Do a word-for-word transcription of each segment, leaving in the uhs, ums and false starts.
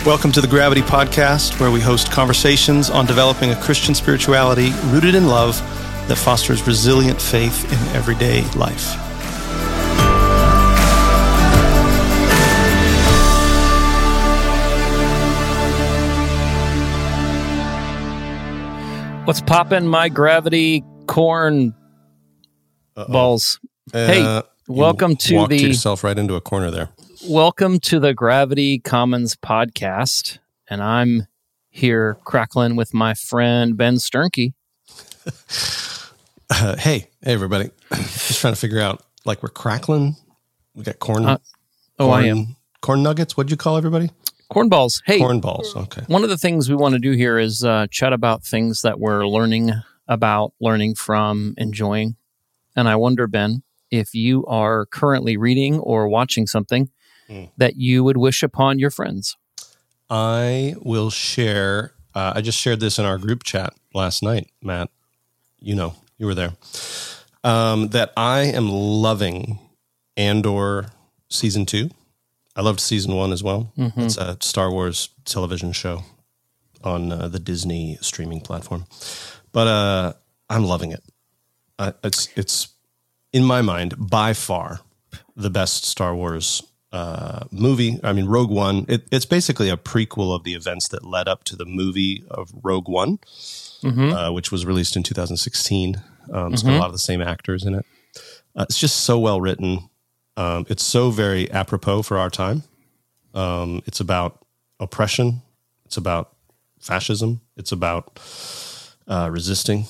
Welcome to the Gravity Podcast, where we host conversations on developing a Christian spirituality rooted in love that fosters resilient faith in everyday life. What's poppin', my gravity corn Uh-oh. balls? Uh, hey, welcome to walked the yourself right into a corner there. Welcome to the Gravity Commons podcast, and I'm here crackling with my friend Ben Sternke. uh, hey, hey, everybody! Just trying to figure out, like, we're crackling. We got corn. Uh, oh, corn, I am corn nuggets. What'd you call everybody? Corn balls. Hey, corn balls. Okay. One of the things we want to do here is uh, chat about things that we're learning about, learning from, enjoying. And I wonder, Ben, if you are currently reading or watching something mm. that you would wish upon your friends. I will share. Uh, I just shared this in our group chat last night, Matt. You know, you were there. Um, that I am loving Andor season two. I loved season one as well. Mm-hmm. It's a Star Wars television show on uh, the Disney streaming platform. But uh, I'm loving it. Uh, it's it's in my mind by far the best Star Wars uh, movie. I mean, Rogue One. It, it's basically a prequel of the events that led up to the movie of Rogue One, mm-hmm. uh, which was released in two thousand sixteen. Um, it's mm-hmm. got a lot of the same actors in it. Uh, it's just so well written. Um, it's so very apropos for our time. Um, it's about oppression. It's about fascism. It's about uh, resisting.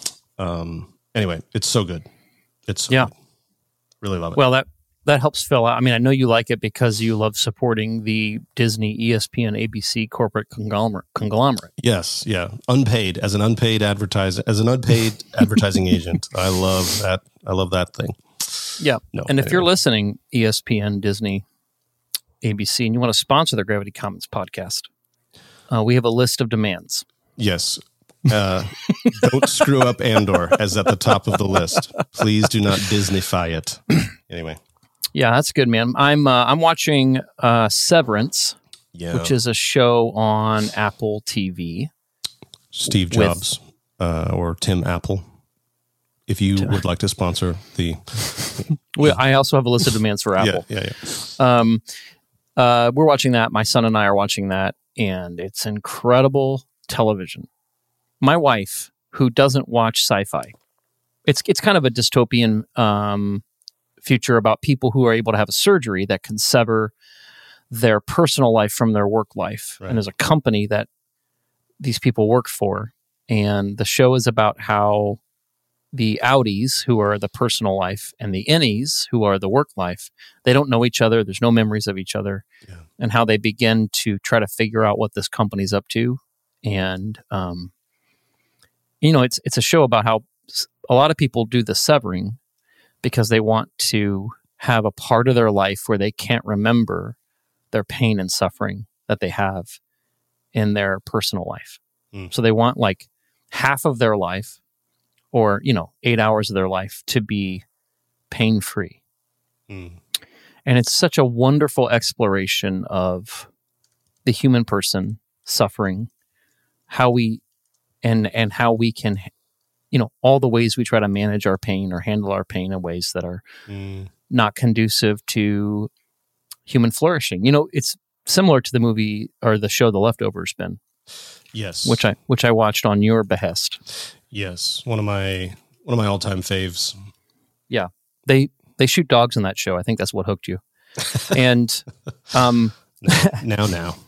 Um, anyway, it's so good. It's so yeah, good. Really love it. Well, that that helps fill out. I mean, I know you like it because you love supporting the Disney, E S P N, A B C corporate conglomerate. Conglomerate. Yes, yeah, unpaid as an unpaid advertiser as an unpaid advertising agent. I love that. I love that thing. Yeah, no, and if anyway. you're listening, E S P N, Disney, A B C, and you want to sponsor the Gravity Commons podcast, uh, we have a list of demands. Yes. Uh, don't screw up Andor as at the top of the list. Please do not Disneyfy it. Anyway. Yeah, that's good, man. I'm uh, I'm watching uh, Severance, yeah. which is a show on Apple T V. Steve Jobs with, uh, or Tim Apple. If you would like to sponsor the... well, I also have a list of demands for Apple. Yeah, yeah, yeah. Um, uh, we're watching that. My son and I are watching that, and it's incredible television. My wife, who doesn't watch sci-fi, it's it's kind of a dystopian um, future about people who are able to have a surgery that can sever their personal life from their work life. Right. And there's a company that these people work for, and the show is about how the outies, who are the personal life, and the innies, who are the work life, they don't know each other. There's no memories of each other. Yeah. And how they begin to try to figure out what this company's up to. And, um, you know, it's it's a show about how a lot of people do the severing because they want to have a part of their life where they can't remember their pain and suffering that they have in their personal life. Mm. So they want like half of their life, or, you know, eight hours of their life to be pain-free. Mm. And it's such a wonderful exploration of the human person suffering, how we, and and how we can, you know, all the ways we try to manage our pain or handle our pain in ways that are mm. not conducive to human flourishing. You know, it's similar to the movie or the show The Leftovers, Ben. Yes. Which I which I watched on your behest. Yes, one of my one of my all-time faves. Yeah, they they shoot dogs in that show. I think that's what hooked you. And um, now, now, now.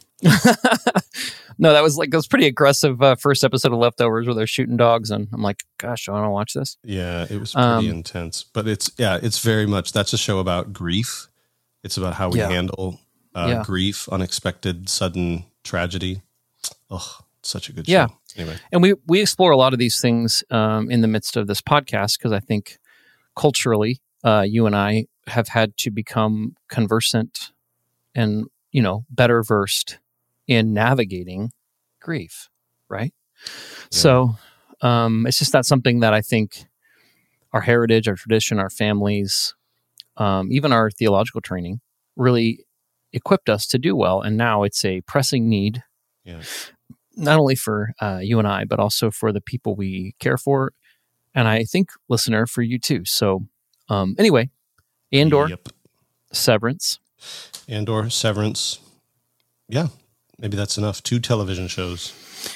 No, that was like, it was pretty aggressive uh, first episode of Leftovers where they're shooting dogs, and I'm like, gosh, I want to watch this. Yeah, it was pretty um, intense, but it's yeah, it's very much that's a show about grief. It's about how we yeah. handle uh, yeah. grief, unexpected, sudden tragedy. Oh, such a good show. Yeah. Anyway. And we, we explore a lot of these things um, in the midst of this podcast because I think culturally, uh, you and I have had to become conversant and, you know, better versed in navigating grief, right? Yeah. So um, it's just not something that I think our heritage, our tradition, our families, um, even our theological training really equipped us to do well. And now it's a pressing need, Yeah. not only for uh, you and I, but also for the people we care for. And I think, listener, for you too. So um, anyway, Andor, Yep. Severance. Andor, Severance. Yeah, maybe that's enough. Two television shows.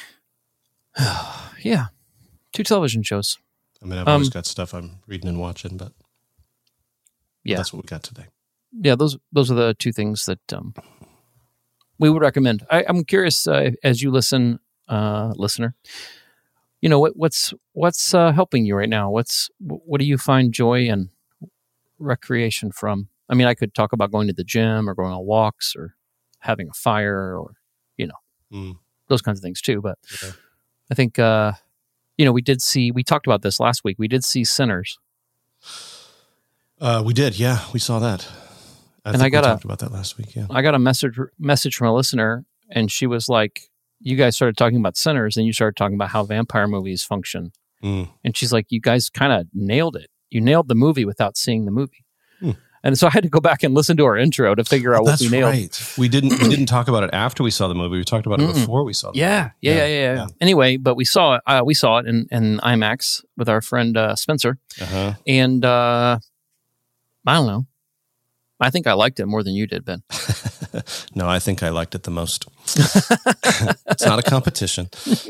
Yeah, two television shows. I mean, I've always Um, got stuff I'm reading and watching, but Yeah, that's what we got today. yeah. Those those are the two things that um, we would recommend. I, I'm curious uh, as you listen, uh, listener. You know what, what's what's uh, helping you right now? What's what do you find joy and recreation from? I mean, I could talk about going to the gym or going on walks or having a fire or you know Mm, those kinds of things too. But yeah. I think uh, you know we did see we talked about this last week. We did see Sinners. Uh, we did, yeah, we saw that. I And think I got we a- talked about that last week. Yeah. I got a message message from a listener, and she was like, "You guys started talking about Sinners, and you started talking about how vampire movies function." Mm, And she's like, "You guys kind of nailed it. You nailed the movie without seeing the movie." Hmm. And so I had to go back and listen to our intro to figure out oh, what that's we nailed. right. We didn't. We didn't talk about it after we saw the movie. We talked about it Mm-mm. before we saw the Yeah, movie. yeah, yeah, yeah, yeah. yeah. Anyway, but we saw it. Uh, we saw it in, in IMAX with our friend uh, Spencer, Uh-huh. and uh, I don't know. I think I liked it more than you did, Ben. No, I think I liked it the most. It's not a competition.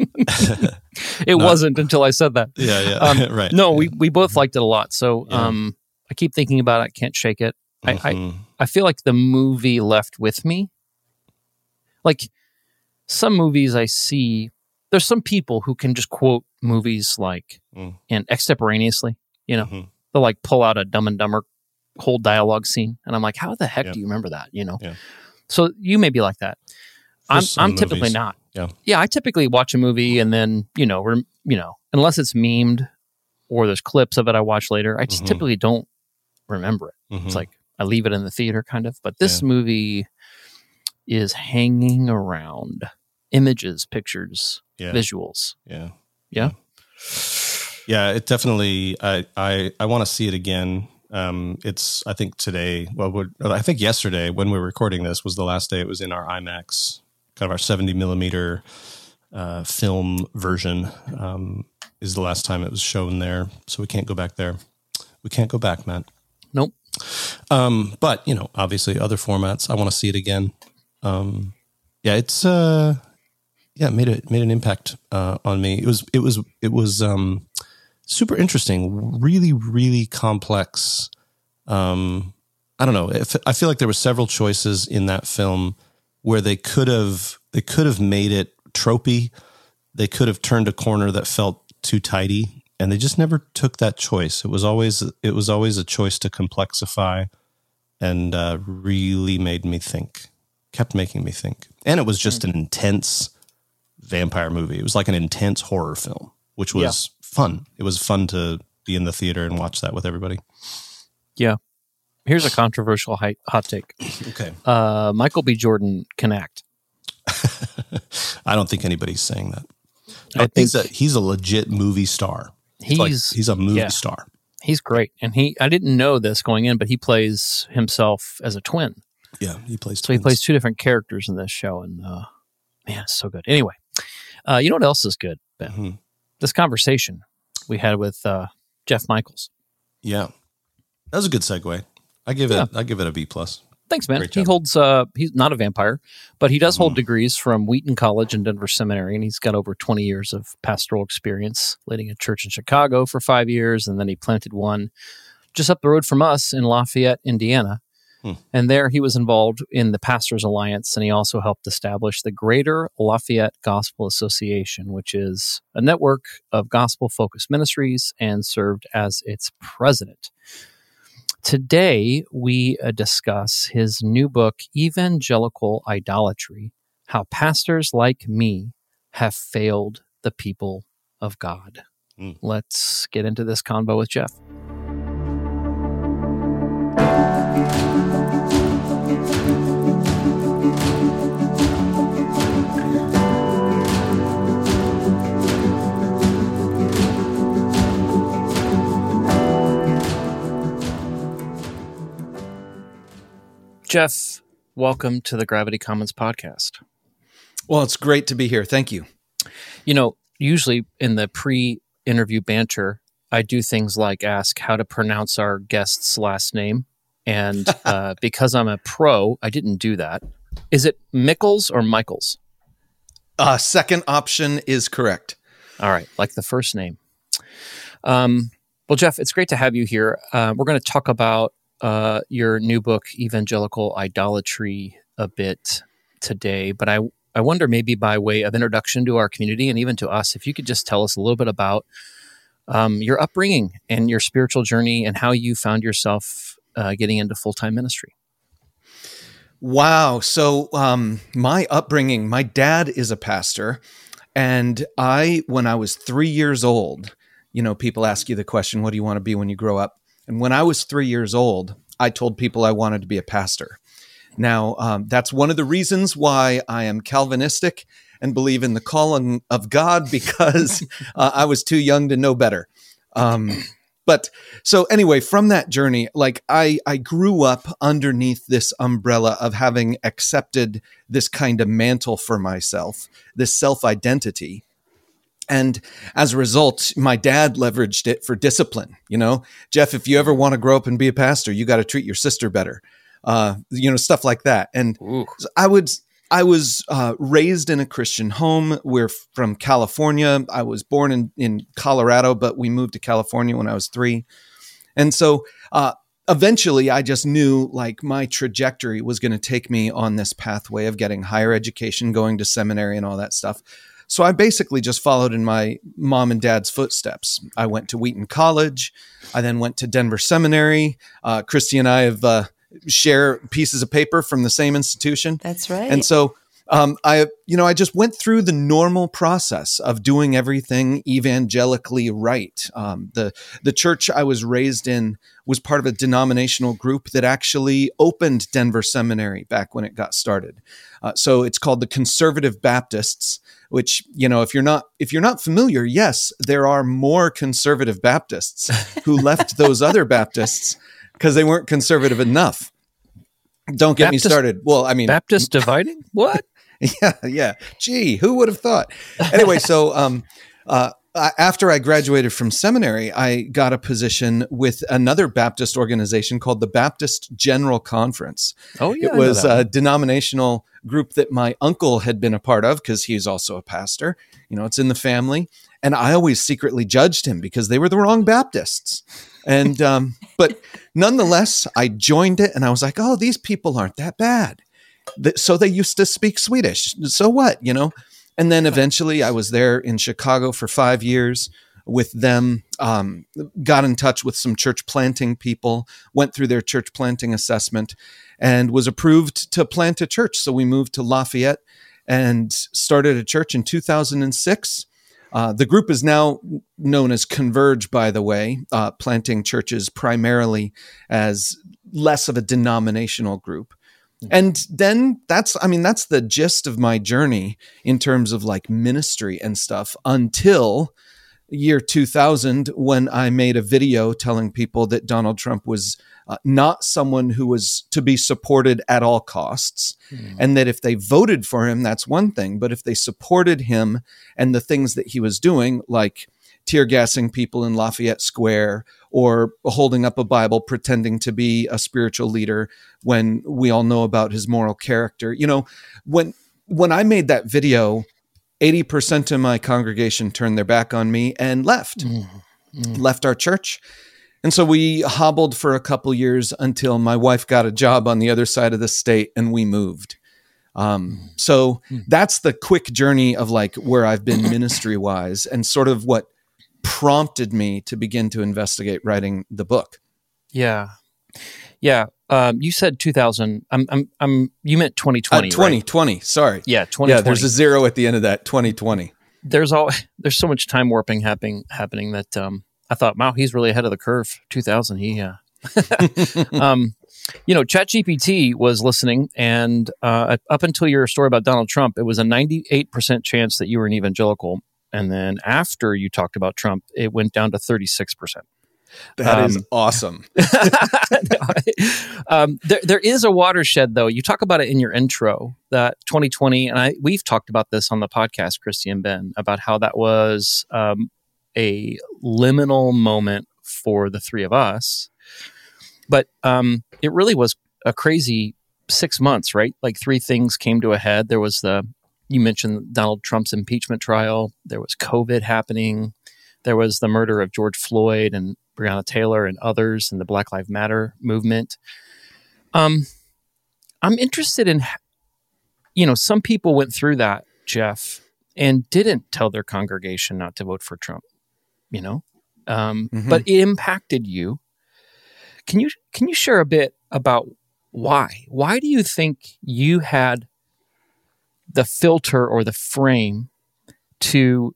It No. wasn't until I said that. Yeah, yeah, Um, right. No, we, we both liked it a lot. So Yeah. um, I keep thinking about it. Can't shake it. I, I, Mhm. I feel like the movie left with me. Like some movies I see, there's some people who can just quote movies like Mm. and extemporaneously. You know, Mhm. they'll like pull out a Dumb and Dumber whole dialogue scene, and I'm like, how the heck Yeah. do you remember that? You know. Yeah. So you may be like that. For I'm some I'm typically movies. not. Yeah. Yeah, I typically watch a movie and then you know, rem, you know, unless it's memed or there's clips of it I watch later, I just Mhm. typically don't remember it. Mhm. It's like I leave it in the theater, kind of. But this movie is hanging around images, pictures, yeah, visuals. yeah, Yeah? yeah. It definitely. I I I want to see it again. Um, it's. I think today. Well, we're, I think yesterday when we were recording this was the last day it was in our IMAX, kind of our seventy millimeter uh, film version. Um, is the last time it was shown there, so we can't go back there. We can't go back, Matt. Nope. Um, but you know, obviously, other formats. I want to see it again. Um, yeah, it's uh, yeah, it made it made an impact uh, on me. It was it was it was um, super interesting. Really, really complex. Um, I don't know. If, I feel like there were several choices in that film where they could have they could have made it tropey. They could have turned a corner that felt too tidy, and they just never took that choice. It was always it was always a choice to complexify, and uh, really made me think. Kept making me think, and it was just an intense vampire movie. It was like an intense horror film, which was fun. It was fun to be in the theater and watch that with everybody. Yeah. Here's a controversial hot, hot take. Okay, Uh, Michael B. Jordan can act. I don't think anybody's saying that. I he's think a he's a legit movie star. It's he's like, he's a movie yeah. star. he's great, and he I didn't know this going in, but he plays himself as a twin. Yeah, he plays. So he twins. plays two different characters in this show, and uh, man, it's so good. Anyway, uh, you know what else is good, Ben? Mhm. This conversation we had with uh, Jeff Michaels. Yeah, that was a good segue. I give Yeah. it. I give it a B plus. Thanks, man. Great He job. holds. Uh, he's not a vampire, but he does hold Mhm. degrees from Wheaton College and Denver Seminary, and he's got over twenty years of pastoral experience, leading a church in Chicago for five years, and then he planted one just up the road from us in Lafayette, Indiana. Hmm. And there he was involved in the Pastors Alliance, and he also helped establish the Greater Lafayette Gospel Association, which is a network of gospel-focused ministries, and served as its president. Today, we uh, discuss his new book, Evangelical Idolatry, How Pastors Like Me Have Failed the People of God. Hmm. Let's get into this convo with Jeff. Jeff, welcome to the Gravity Commons podcast. Well, it's great to be here. Thank you. You know, usually in the pre-interview banter, I do things like ask how to pronounce our guest's last name. And uh, because I'm a pro, I didn't do that. Is it Mickles or Michaels? Uh, second option is correct. All right, like the first name. Um, well, Jeff, it's great to have you here. Uh, we're going to talk about uh, your new book, Evangelical Idolatry, a bit today. But I, I wonder, maybe by way of introduction to our community and even to us, if you could just tell us a little bit about um, your upbringing and your spiritual journey and how you found yourself uh, getting into full-time ministry. Wow. So um, my upbringing, my dad is a pastor. And I, when I was three years old, you know, people ask you the question, what do you want to be when you grow up? And when I was three years old, I told people I wanted to be a pastor. Now, um, that's one of the reasons why I am Calvinistic and believe in the calling of God, because uh, I was too young to know better. Um, but so anyway, from that journey, like I, I grew up underneath this umbrella of having accepted this kind of mantle for myself, this self-identity. And as a result, my dad leveraged it for discipline. You know, Jeff, if you ever want to grow up and be a pastor, you got to treat your sister better. Uh, you know, stuff like that. And Ooh. I would, I was uh, raised in a Christian home. We're from California. I was born in, in Colorado, but we moved to California when I was three. And so uh, eventually I just knew like my trajectory was going to take me on this pathway of getting higher education, going to seminary and all that stuff. So I basically just followed in my mom and dad's footsteps. I went to Wheaton College. I then went to Denver Seminary. Uh, Christy and I have uh, share pieces of paper from the same institution. That's right. And so um, I, you know, I just went through the normal process of doing everything evangelically right. Um, the the church I was raised in was part of a denominational group that actually opened Denver Seminary back when it got started. Uh, so it's called the Conservative Baptists, which, you know, if you're not if you're not familiar, yes, there are more conservative Baptists who left those other Baptists because they weren't conservative enough. Don't get Baptist, me started. Well, I mean, Baptist dividing? What? Yeah, yeah. Gee, who would have thought? Anyway, so um, uh, after I graduated from seminary, I got a position with another Baptist organization called the Baptist General Conference. Oh, yeah. It was a denominational group that my uncle had been a part of because he's also a pastor. You know, it's in the family. And I always secretly judged him because they were the wrong Baptists. And, um, but nonetheless, I joined it and I was like, oh, these people aren't that bad. So they used to speak Swedish. So what, you know? And then eventually I was there in Chicago for five years with them, um, got in touch with some church planting people, went through their church planting assessment and was approved to plant a church. So we moved to Lafayette and started a church in two thousand six. Uh, the group is now known as Converge, by the way, uh, planting churches primarily as less of a denominational group. And then that's, I mean, that's the gist of my journey in terms of like ministry and stuff until year two thousand, when I made a video telling people that Donald Trump was uh, not someone who was to be supported at all costs. Mm. And that if they voted for him, that's one thing. But if they supported him and the things that he was doing, like tear gassing people in Lafayette Square or holding up a Bible, pretending to be a spiritual leader when we all know about his moral character. You know, when, when I made that video, eighty percent of my congregation turned their back on me and left, mm, mm. left our church. And so we hobbled for a couple years until my wife got a job on the other side of the state and we moved. Um, so mm. that's the quick journey of like where I've been ministry wise and sort of what prompted me to begin to investigate writing the book. Yeah. Yeah. Um, you said two thousand. I'm, I'm, I'm, you meant twenty twenty. Uh, twenty twenty. Right? Sorry. Yeah. twenty twenty. Yeah. There's a zero at the end of that. twenty twenty. There's all, there's so much time warping happening, happening that, um, I thought, wow, he's really ahead of the curve. two thousand. He, uh, um, you know, ChatGPT was listening, and uh, up until your story about Donald Trump, it was a ninety-eight percent chance that you were an evangelical. And then after you talked about Trump, it went down to thirty-six percent. That Um, is awesome. um, there, there is a watershed, though. You talk about it in your intro, that twenty twenty, and I we've talked about this on the podcast, Christy and Ben, about how that was um, a liminal moment for the three of us. But um, it really was a crazy six months, right? Like three things came to a head. There was the, you mentioned Donald Trump's impeachment trial. There was COVID happening. There was the murder of George Floyd and Breonna Taylor and others in the Black Lives Matter movement. Um, I'm interested in, you know, some people went through that, Jeff, and didn't tell their congregation not to vote for Trump, you know, um, mm-hmm. but it impacted you. Can you, can you share a bit about why? Why do you think you had the filter or the frame to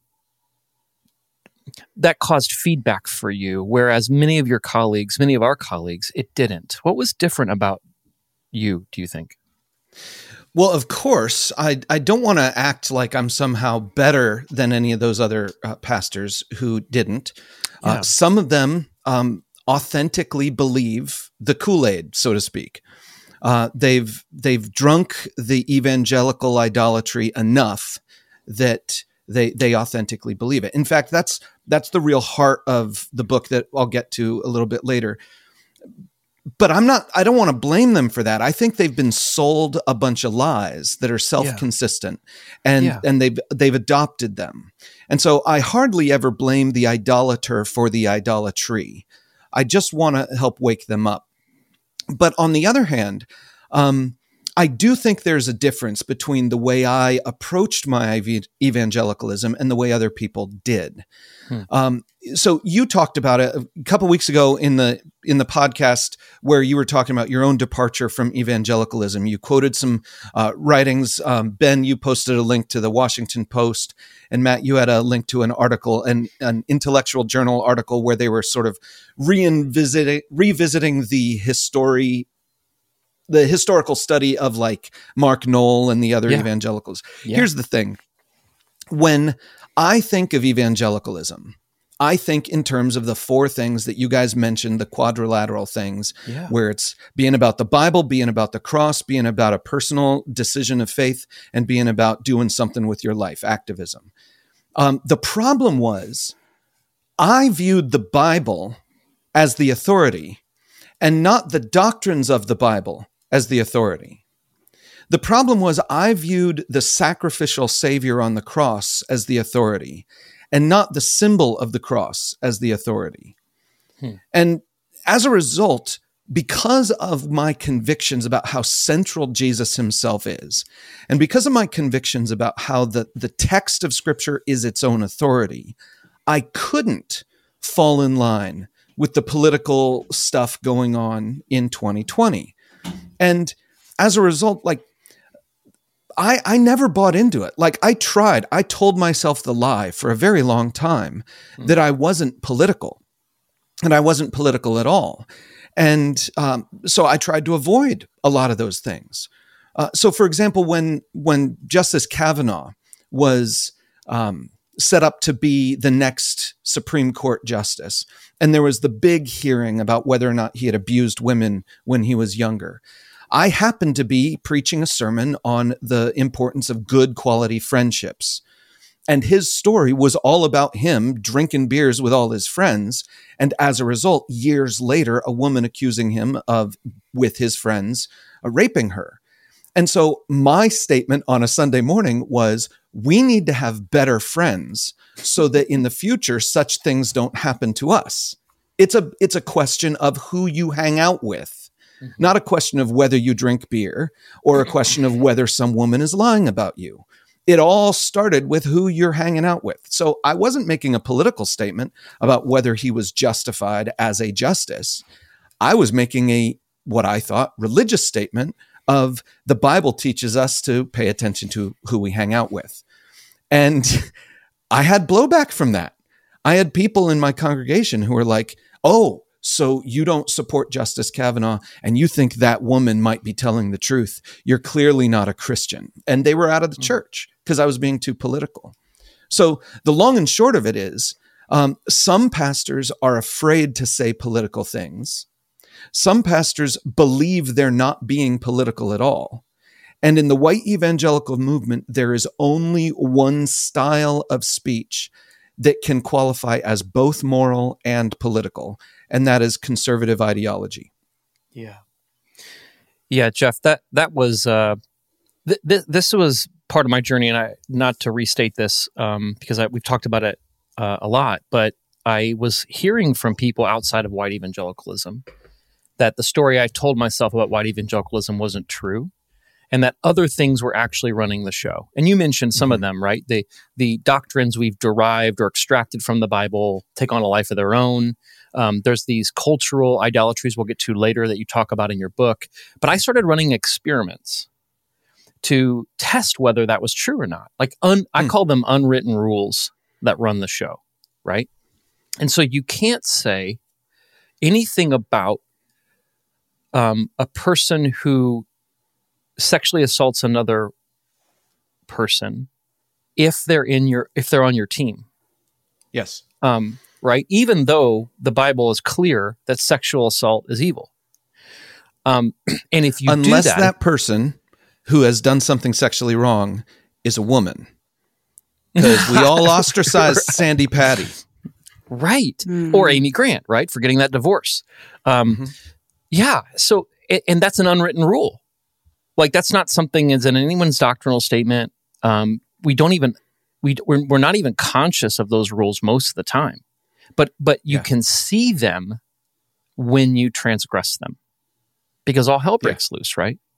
that caused feedback for you, whereas many of your colleagues, many of our colleagues, it didn't? What was different about you, do you think? Well, of course, I, I don't want to act like I'm somehow better than any of those other uh, pastors who didn't. Yeah. Uh, some of them um, authentically believe the Kool-Aid, so to speak. Uh, they've they've drunk the evangelical idolatry enough that they they authentically believe it. In fact, that's that's the real heart of the book that I'll get to a little bit later. But I'm not, I don't want to blame them for that. I think they've been sold a bunch of lies that are self-consistent yeah. and, yeah. and they've, they've adopted them. And so I hardly ever blame the idolater for the idolatry. I just want to help wake them up. But on the other hand, um, I do think there's a difference between the way I approached my evangelicalism and the way other people did. Hmm. Um, so you talked about it a couple of weeks ago in the in the podcast where you were talking about your own departure from evangelicalism. You quoted some uh, writings. Um, Ben, you posted a link to the Washington Post, and Matt, you had a link to an article, an, an intellectual journal article where they were sort of revisiting revisiting the history. the historical study of like Mark Knoll and the other yeah. evangelicals. Yeah. Here's the thing. When I think of evangelicalism, I think in terms of the four things that you guys mentioned, the quadrilateral things, yeah. where it's being about the Bible, being about the cross, being about a personal decision of faith, and being about doing something with your life, activism. Um, the problem was I viewed the Bible as the authority and not the doctrines of the Bible as the authority. The problem was I viewed the sacrificial Savior on the cross as the authority and not the symbol of the cross as the authority. Hmm. And as a result, because of my convictions about how central Jesus himself is, and because of my convictions about how the, the text of Scripture is its own authority, I couldn't fall in line with the political stuff going on in twenty twenty. And as a result, like, I, I never bought into it. Like, I tried. I told myself the lie for a very long time mm. that I wasn't political, and I wasn't political at all. And um, so I tried to avoid a lot of those things. Uh, so, for example, when when Justice Kavanaugh was um, set up to be the next Supreme Court justice, and there was the big hearing about whether or not he had abused women when he was younger, I happened to be preaching a sermon on the importance of good quality friendships. And his story was all about him drinking beers with all his friends. And as a result, years later, a woman accusing him of, with his friends, uh, raping her. And so my statement on a Sunday morning was, we need to have better friends so that in the future, such things don't happen to us. It's a, it's a question of who you hang out with. Mm-hmm. Not a question of whether you drink beer or a question of whether some woman is lying about you. It all started with who you're hanging out with. So I wasn't making a political statement about whether he was justified as a justice. I was making a, what I thought, religious statement of the Bible teaches us to pay attention to who we hang out with. And I had blowback from that. I had people in my congregation who were like, oh, so you don't support Justice Kavanaugh and you think that woman might be telling the truth. You're clearly not a Christian. And they were out of the church because I was being too political. So the long and short of it is, Um, some pastors are afraid to say political things. Some pastors believe they're not being political at all. And in the white evangelical movement, there is only one style of speech that can qualify as both moral and political, and that is conservative ideology. Yeah. Yeah, Jeff, that that was uh, th- th- this was part of my journey, and I not to restate this um, because I, we've talked about it uh, a lot, but I was hearing from people outside of white evangelicalism that the story I told myself about white evangelicalism wasn't true, and that other things were actually running the show. And you mentioned some mm-hmm. of them, right? The the doctrines we've derived or extracted from the Bible take on a life of their own. Um, there's these cultural idolatries we'll get to later that you talk about in your book. But I started running experiments to test whether that was true or not. Like un, mm. I call them unwritten rules that run the show, right? And so you can't say anything about um, a person who sexually assaults another person if they're in your if they're on your team. Yes. Um, right? Even though the Bible is clear that sexual assault is evil. Um, and if you unless do that, that person who has done something sexually wrong is a woman, because we all ostracized right. Sandy Patty, right? Mm. Or Amy Grant, right, for getting that divorce. Um, mm-hmm. Yeah. So, and that's an unwritten rule. Like that's not something that's in anyone's doctrinal statement. Um, we don't even we we're, we're not even conscious of those rules most of the time. But but you yeah. can see them when you transgress them, because all hell breaks yeah. loose, right?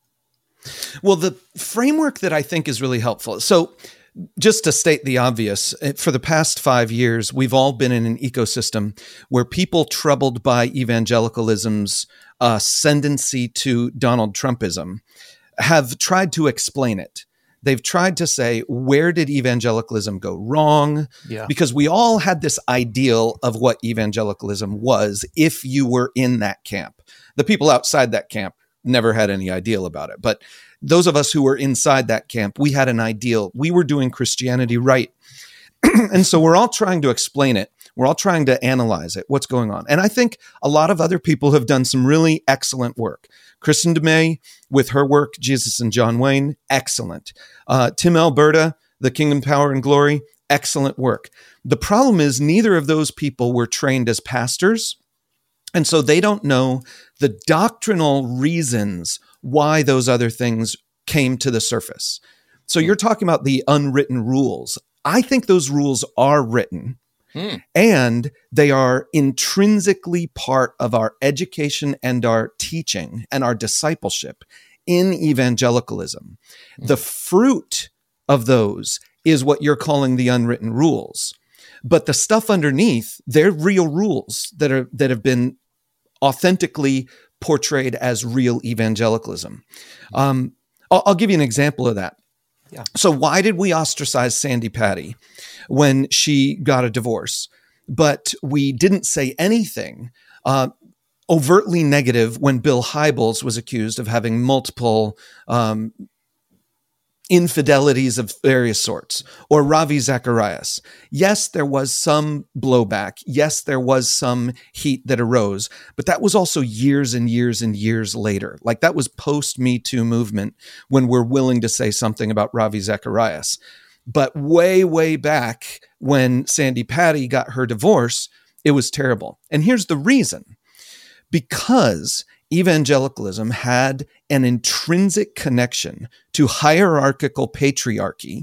Well, the framework that I think is really helpful. So just to state the obvious, for the past five years, we've all been in an ecosystem where people troubled by evangelicalism's ascendancy to Donald Trumpism have tried to explain it. They've tried to say, where did evangelicalism go wrong? Yeah. Because we all had this ideal of what evangelicalism was if you were in that camp. The people outside that camp never had any ideal about it. But those of us who were inside that camp, we had an ideal. We were doing Christianity right. And so we're all trying to explain it. We're all trying to analyze it, what's going on. And I think a lot of other people have done some really excellent work. Kristen DeMay, with her work, Jesus and John Wayne, excellent. Uh, Tim Alberta, The Kingdom, Power, and Glory, excellent work. The problem is neither of those people were trained as pastors, and so they don't know the doctrinal reasons why those other things came to the surface. So you're talking about the unwritten rules. I think those rules are written. Hmm. And they are intrinsically part of our education and our teaching and our discipleship in evangelicalism. Hmm. The fruit of those is what you're calling the unwritten rules. But the stuff underneath, they're real rules that are that have been authentically portrayed as real evangelicalism. Um, I'll, I'll give you an example of that. Yeah. So why did we ostracize Sandy Patty when she got a divorce, but we didn't say anything uh, overtly negative when Bill Hybels was accused of having multiple um, infidelities of various sorts, or Ravi Zacharias? Yes, there was some blowback. Yes, there was some heat that arose, but that was also years and years and years later. Like that was post Me Too movement when we're willing to say something about Ravi Zacharias. But way, way back when Sandy Patty got her divorce, it was terrible. And here's the reason. Because evangelicalism had an intrinsic connection to hierarchical patriarchy,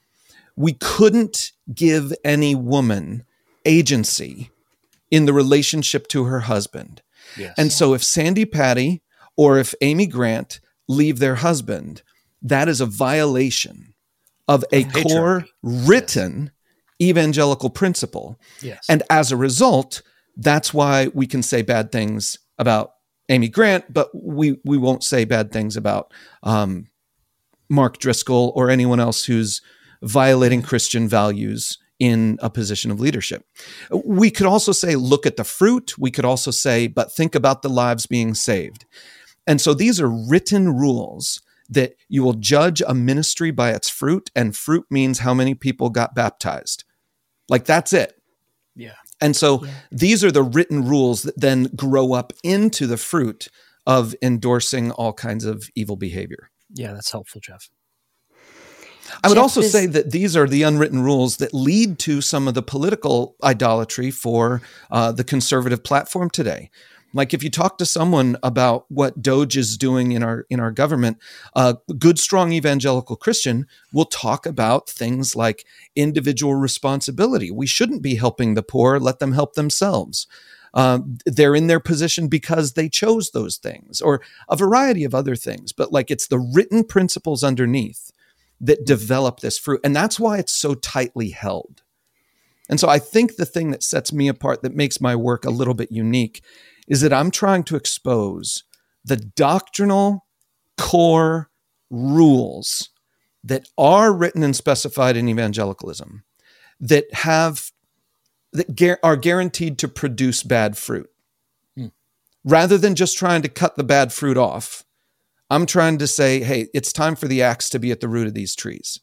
we couldn't give any woman agency in the relationship to her husband. Yes. And so if Sandy Patty or if Amy Grant leave their husband, that is a violation of a Patriarchy. core written yes. evangelical principle. Yes. And as a result, that's why we can say bad things about Amy Grant, but we, we won't say bad things about um, Mark Driscoll or anyone else who's violating Christian values in a position of leadership. We could also say, look at the fruit. We could also say, but think about the lives being saved. And so these are written rules that you will judge a ministry by its fruit, and fruit means how many people got baptized. Like that's it. Yeah. And so Yeah. these are the written rules that then grow up into the fruit of endorsing all kinds of evil behavior. Yeah, that's helpful, Jeff. I would Jeff, also this- say that these are the unwritten rules that lead to some of the political idolatry for uh, the conservative platform today. Like if you talk to someone about what Doge is doing in our in our government, a good, strong evangelical Christian will talk about things like individual responsibility. We shouldn't be helping the poor; let them help themselves. Um, they're in their position because they chose those things, or a variety of other things. But like it's the written principles underneath that develop this fruit, and that's why it's so tightly held. And so I think the thing that sets me apart, that makes my work a little bit unique, is that I'm trying to expose the doctrinal core rules that are written and specified in evangelicalism that have that gar- are guaranteed to produce bad fruit. Hmm. Rather than just trying to cut the bad fruit off, I'm trying to say, hey, it's time for the axe to be at the root of these trees.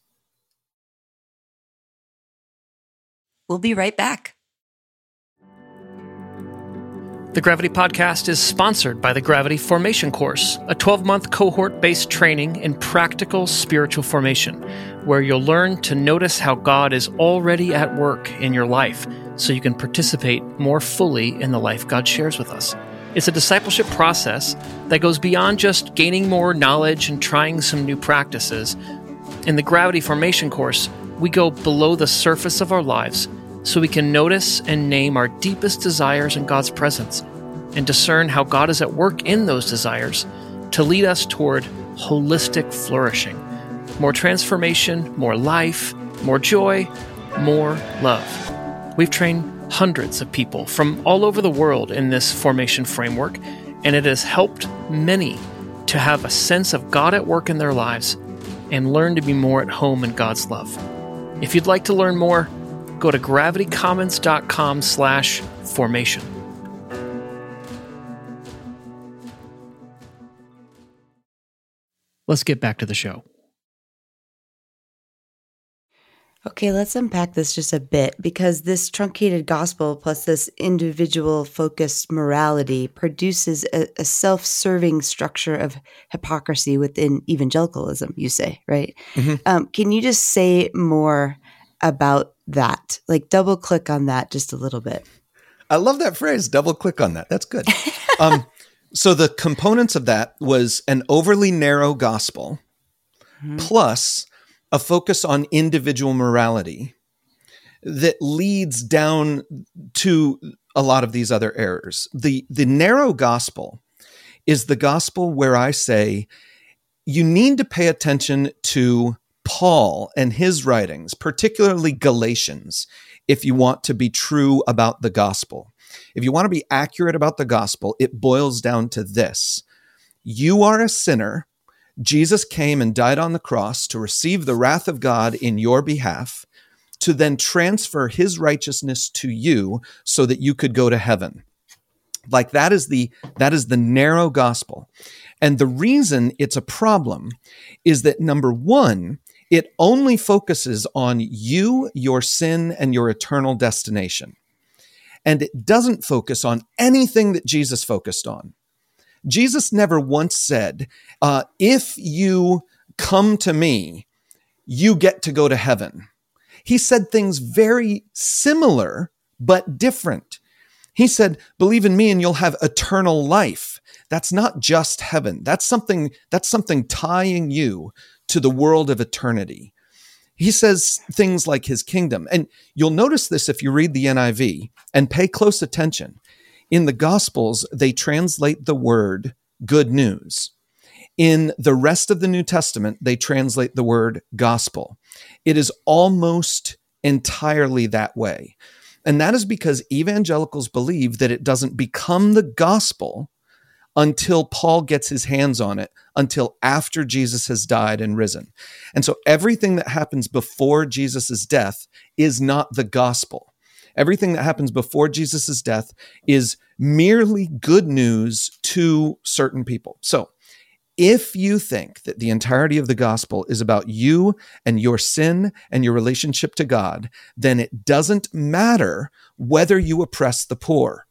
We'll be right back. The Gravity Podcast is sponsored by the Gravity Formation Course, a twelve-month cohort-based training in practical spiritual formation, where you'll learn to notice how God is already at work in your life so you can participate more fully in the life God shares with us. It's a discipleship process that goes beyond just gaining more knowledge and trying some new practices. In the Gravity Formation Course, we go below the surface of our lives so we can notice and name our deepest desires in God's presence and discern how God is at work in those desires to lead us toward holistic flourishing. More transformation, more life, more joy, more love. We've trained hundreds of people from all over the world in this formation framework, and it has helped many to have a sense of God at work in their lives and learn to be more at home in God's love. If you'd like to learn more, go to gravitycommons.com slash formation. Let's get back to the show. Okay, let's unpack this just a bit, because this truncated gospel plus this individual focused morality produces a, a self-serving structure of hypocrisy within evangelicalism, you say, right? Mm-hmm. Um, can you just say more about that? Like double click on that just a little bit. I love that phrase, double click on that. That's good. um, so the components of that was an overly narrow gospel Mm-hmm. plus a focus on individual morality that leads down to a lot of these other errors. The, the narrow gospel is the gospel where I say you need to pay attention to Paul and his writings, particularly Galatians, if you want to be true about the gospel. If you want to be accurate about the gospel, it boils down to this. You are a sinner. Jesus came and died on the cross to receive the wrath of God in your behalf, to then transfer his righteousness to you so that you could go to heaven. Like that is the, that is the narrow gospel. And the reason it's a problem is that, number one, it only focuses on you, your sin, and your eternal destination. And it doesn't focus on anything that Jesus focused on. Jesus never once said, uh, if you come to me, you get to go to heaven. He said things very similar, but different. He said, believe in me and you'll have eternal life. That's not just heaven. That's something, that's something tying you to the world of eternity. He says things like his kingdom. And you'll notice this if you read the N I V and pay close attention. In the Gospels, they translate the word good news. In the rest of the New Testament, they translate the word gospel. It is almost entirely that way. And that is because evangelicals believe that it doesn't become the gospel until Paul gets his hands on it, until after Jesus has died and risen. And so everything that happens before Jesus' death is not the gospel. Everything that happens before Jesus' death is merely good news to certain people. So If you think that the entirety of the gospel is about you and your sin and your relationship to God, then it doesn't matter whether you oppress the poor,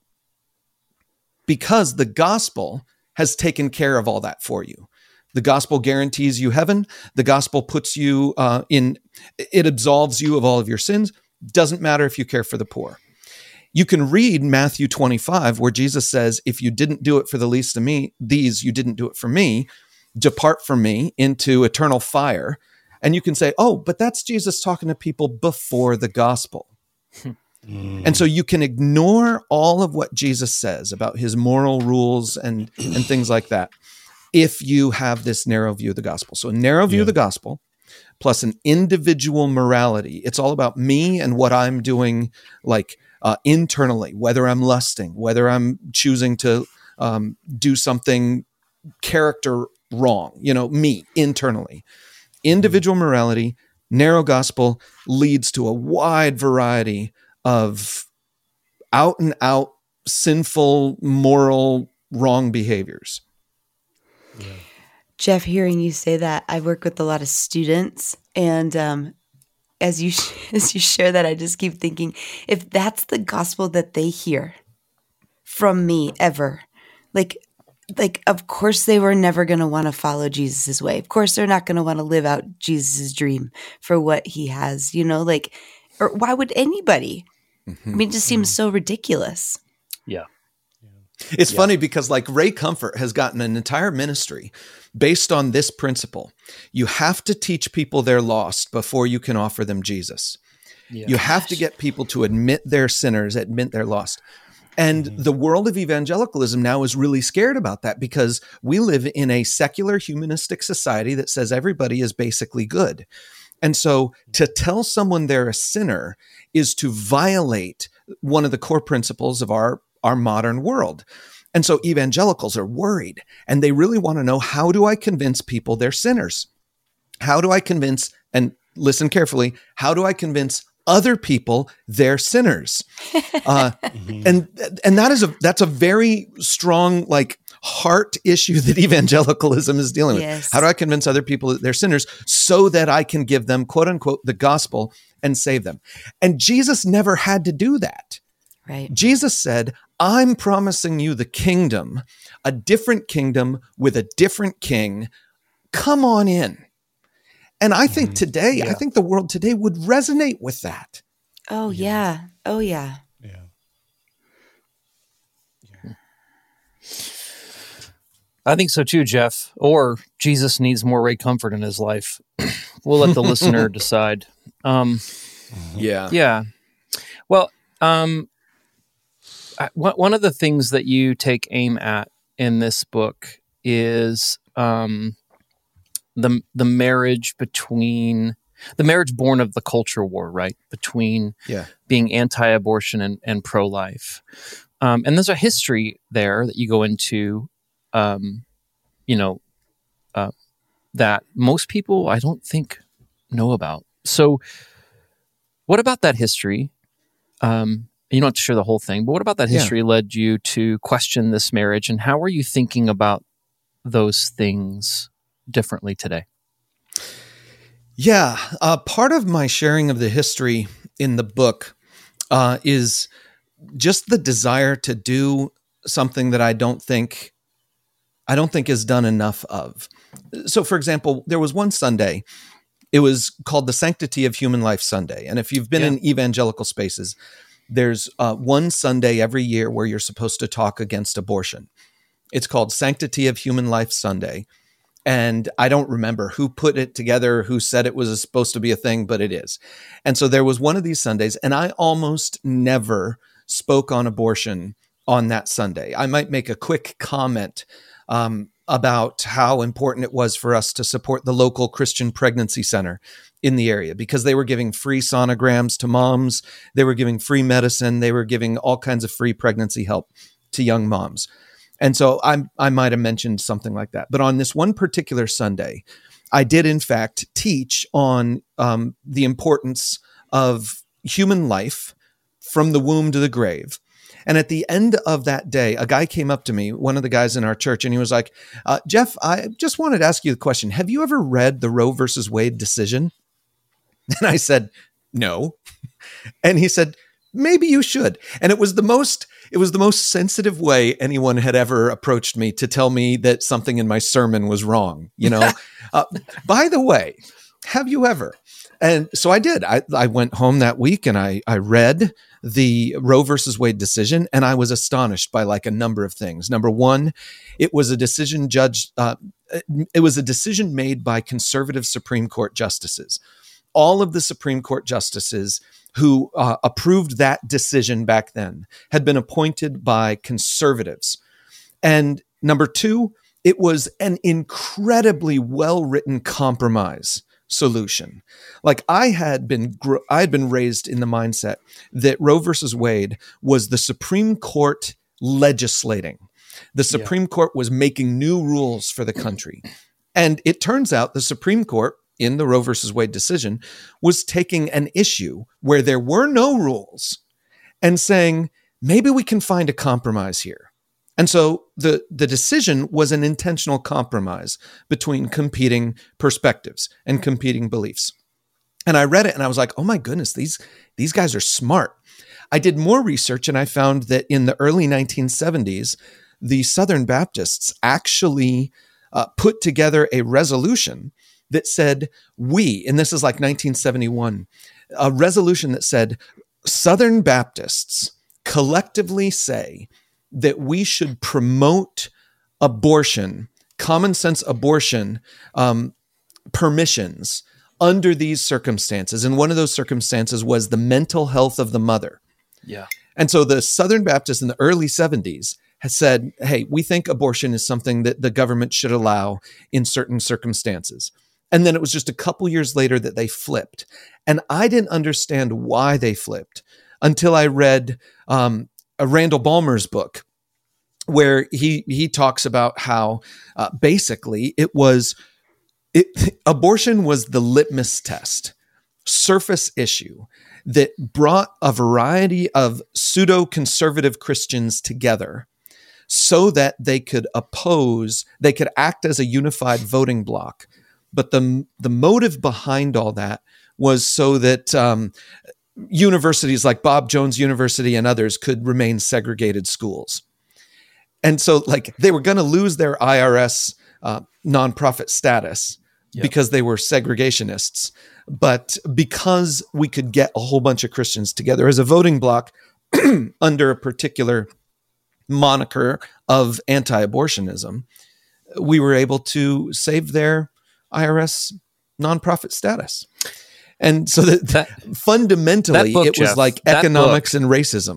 because the gospel has taken care of all that for you. The gospel guarantees you heaven. The gospel puts you uh, in, it absolves you of all of your sins. Doesn't matter if you care for the poor. You can read Matthew twenty-five, where Jesus says, if you didn't do it for the least of me, these, you didn't do it for me, depart from me into eternal fire. And you can say, oh, but that's Jesus talking to people before the gospel. Mm. And so you can ignore all of what Jesus says about his moral rules and, and things like that if you have this narrow view of the gospel. So a narrow view yeah. of the gospel plus an individual morality. It's all about me and what I'm doing, like uh, internally, whether I'm lusting, whether I'm choosing to um, do something character wrong, you know, me internally. Individual morality, narrow gospel leads to a wide variety of out and out sinful, moral, wrong behaviors. Yeah. Jeff, hearing you say that, I work with a lot of students, and um, as you as you share that, I just keep thinking, if that's the gospel that they hear from me ever, like, like of course they were never going to want to follow Jesus's way. Of course they're not going to want to live out Jesus's dream for what he has, you know, like, or why would anybody? Mm-hmm. I mean, it just seems so ridiculous. Yeah. It's yeah. funny because like Ray Comfort has gotten an entire ministry based on this principle. You have to teach people they're lost before you can offer them Jesus. Yeah. You have to get people to admit they're sinners, admit they're lost. And mm-hmm. the world of evangelicalism now is really scared about that because we live in a secular humanistic society that says everybody is basically good. And so to tell someone they're a sinner is to violate one of the core principles of our our modern world. And so evangelicals are worried, and they really want to know, how do I convince people they're sinners? How do I convince, and listen carefully, how do I convince other people they're sinners? Uh, mm-hmm. And and that is a that's a very strong like heart issue that evangelicalism is dealing with. Yes. How do I convince other people that they're sinners so that I can give them, quote unquote, the gospel and save them? And Jesus never had to do that. Right. Jesus said, I'm promising you the kingdom, a different kingdom with a different king. Come on in. And I think today, yeah. I think the world today would resonate with that. Oh, yeah. Oh, yeah. Yeah. yeah. I think so too, Jeff. Or Jesus needs more Ray Comfort in his life. We'll let the listener decide. Um, yeah. Yeah. Well, um, I, one of the things that you take aim at in this book is um, the the marriage between the marriage born of the culture war, right? Between yeah. being anti-abortion and, and pro-life, um, and there's a history there that you go into, um, you know, uh, that most people I don't think know about. So, what about that history? Um, You don't have to share the whole thing, but what about that history yeah. led you to question this marriage, and how are you thinking about those things differently today? Yeah, uh, part of my sharing of the history in the book uh, is just the desire to do something that I don't think I don't think is done enough of. So, for example, there was one Sunday. It was called the Sanctity of Human Life Sunday, and if you've been yeah. in evangelical spaces, there's uh, one Sunday every year where you're supposed to talk against abortion. It's called Sanctity of Human Life Sunday. And I don't remember who put it together, who said it was supposed to be a thing, but it is. And so there was one of these Sundays, and I almost never spoke on abortion on that Sunday. I might make a quick comment um, about how important it was for us to support the local Christian pregnancy center in the area, because they were giving free sonograms to moms. They were giving free medicine. They were giving all kinds of free pregnancy help to young moms. And so I, I might have mentioned something like that. But on this one particular Sunday, I did in fact teach on um, the importance of human life from the womb to the grave. And at the end of that day, a guy came up to me, one of the guys in our church, and he was like, uh, Jeff, I just wanted to ask you the question. Have you ever read the Roe versus Wade decision? And I said, no. And he said, maybe you should. And it was the most, it was the most sensitive way anyone had ever approached me to tell me that something in my sermon was wrong. You know, uh, by the way, have you ever? And so I did. I, I went home that week and I, I read the Roe versus Wade decision, and I was astonished by like a number of things. Number one, it was a decision judged, uh, it was a decision made by conservative Supreme Court justices. All of the Supreme Court justices who uh, approved that decision back then had been appointed by conservatives. And number two, it was an incredibly well-written compromise solution. Like I had been, I had been raised in the mindset that Roe versus Wade was the Supreme Court legislating. The Supreme yeah. Court was making new rules for the country. And it turns out the Supreme Court in the Roe versus Wade decision was taking an issue where there were no rules and saying, maybe we can find a compromise here. And so the, the decision was an intentional compromise between competing perspectives and competing beliefs. And I read it and I was like, oh my goodness, these, these guys are smart. I did more research and I found that in the early nineteen seventies, the Southern Baptists actually uh, put together a resolution that said, we, and this is like nineteen seventy-one, a resolution that said, Southern Baptists collectively say that we should promote abortion, common sense abortion um, permissions under these circumstances. And one of those circumstances was the mental health of the mother. Yeah. And so the Southern Baptists in the early seventies has said, hey, we think abortion is something that the government should allow in certain circumstances. And then it was just a couple years later that they flipped. And I didn't understand why they flipped until I read um, a Randall Ballmer's book, where he he talks about how uh, basically it was it, abortion was the litmus test, surface issue that brought a variety of pseudo-conservative Christians together so that they could oppose, they could act as a unified voting bloc. But the the motive behind all that was so that um, universities like Bob Jones University and others could remain segregated schools. And so like they were going to lose their I R S uh, nonprofit status yep. because they were segregationists. But because we could get a whole bunch of Christians together as a voting bloc under a particular moniker of anti-abortionism, we were able to save their I R S nonprofit status. And so that, that fundamentally, that book, it was Jeff, like economics book, and racism.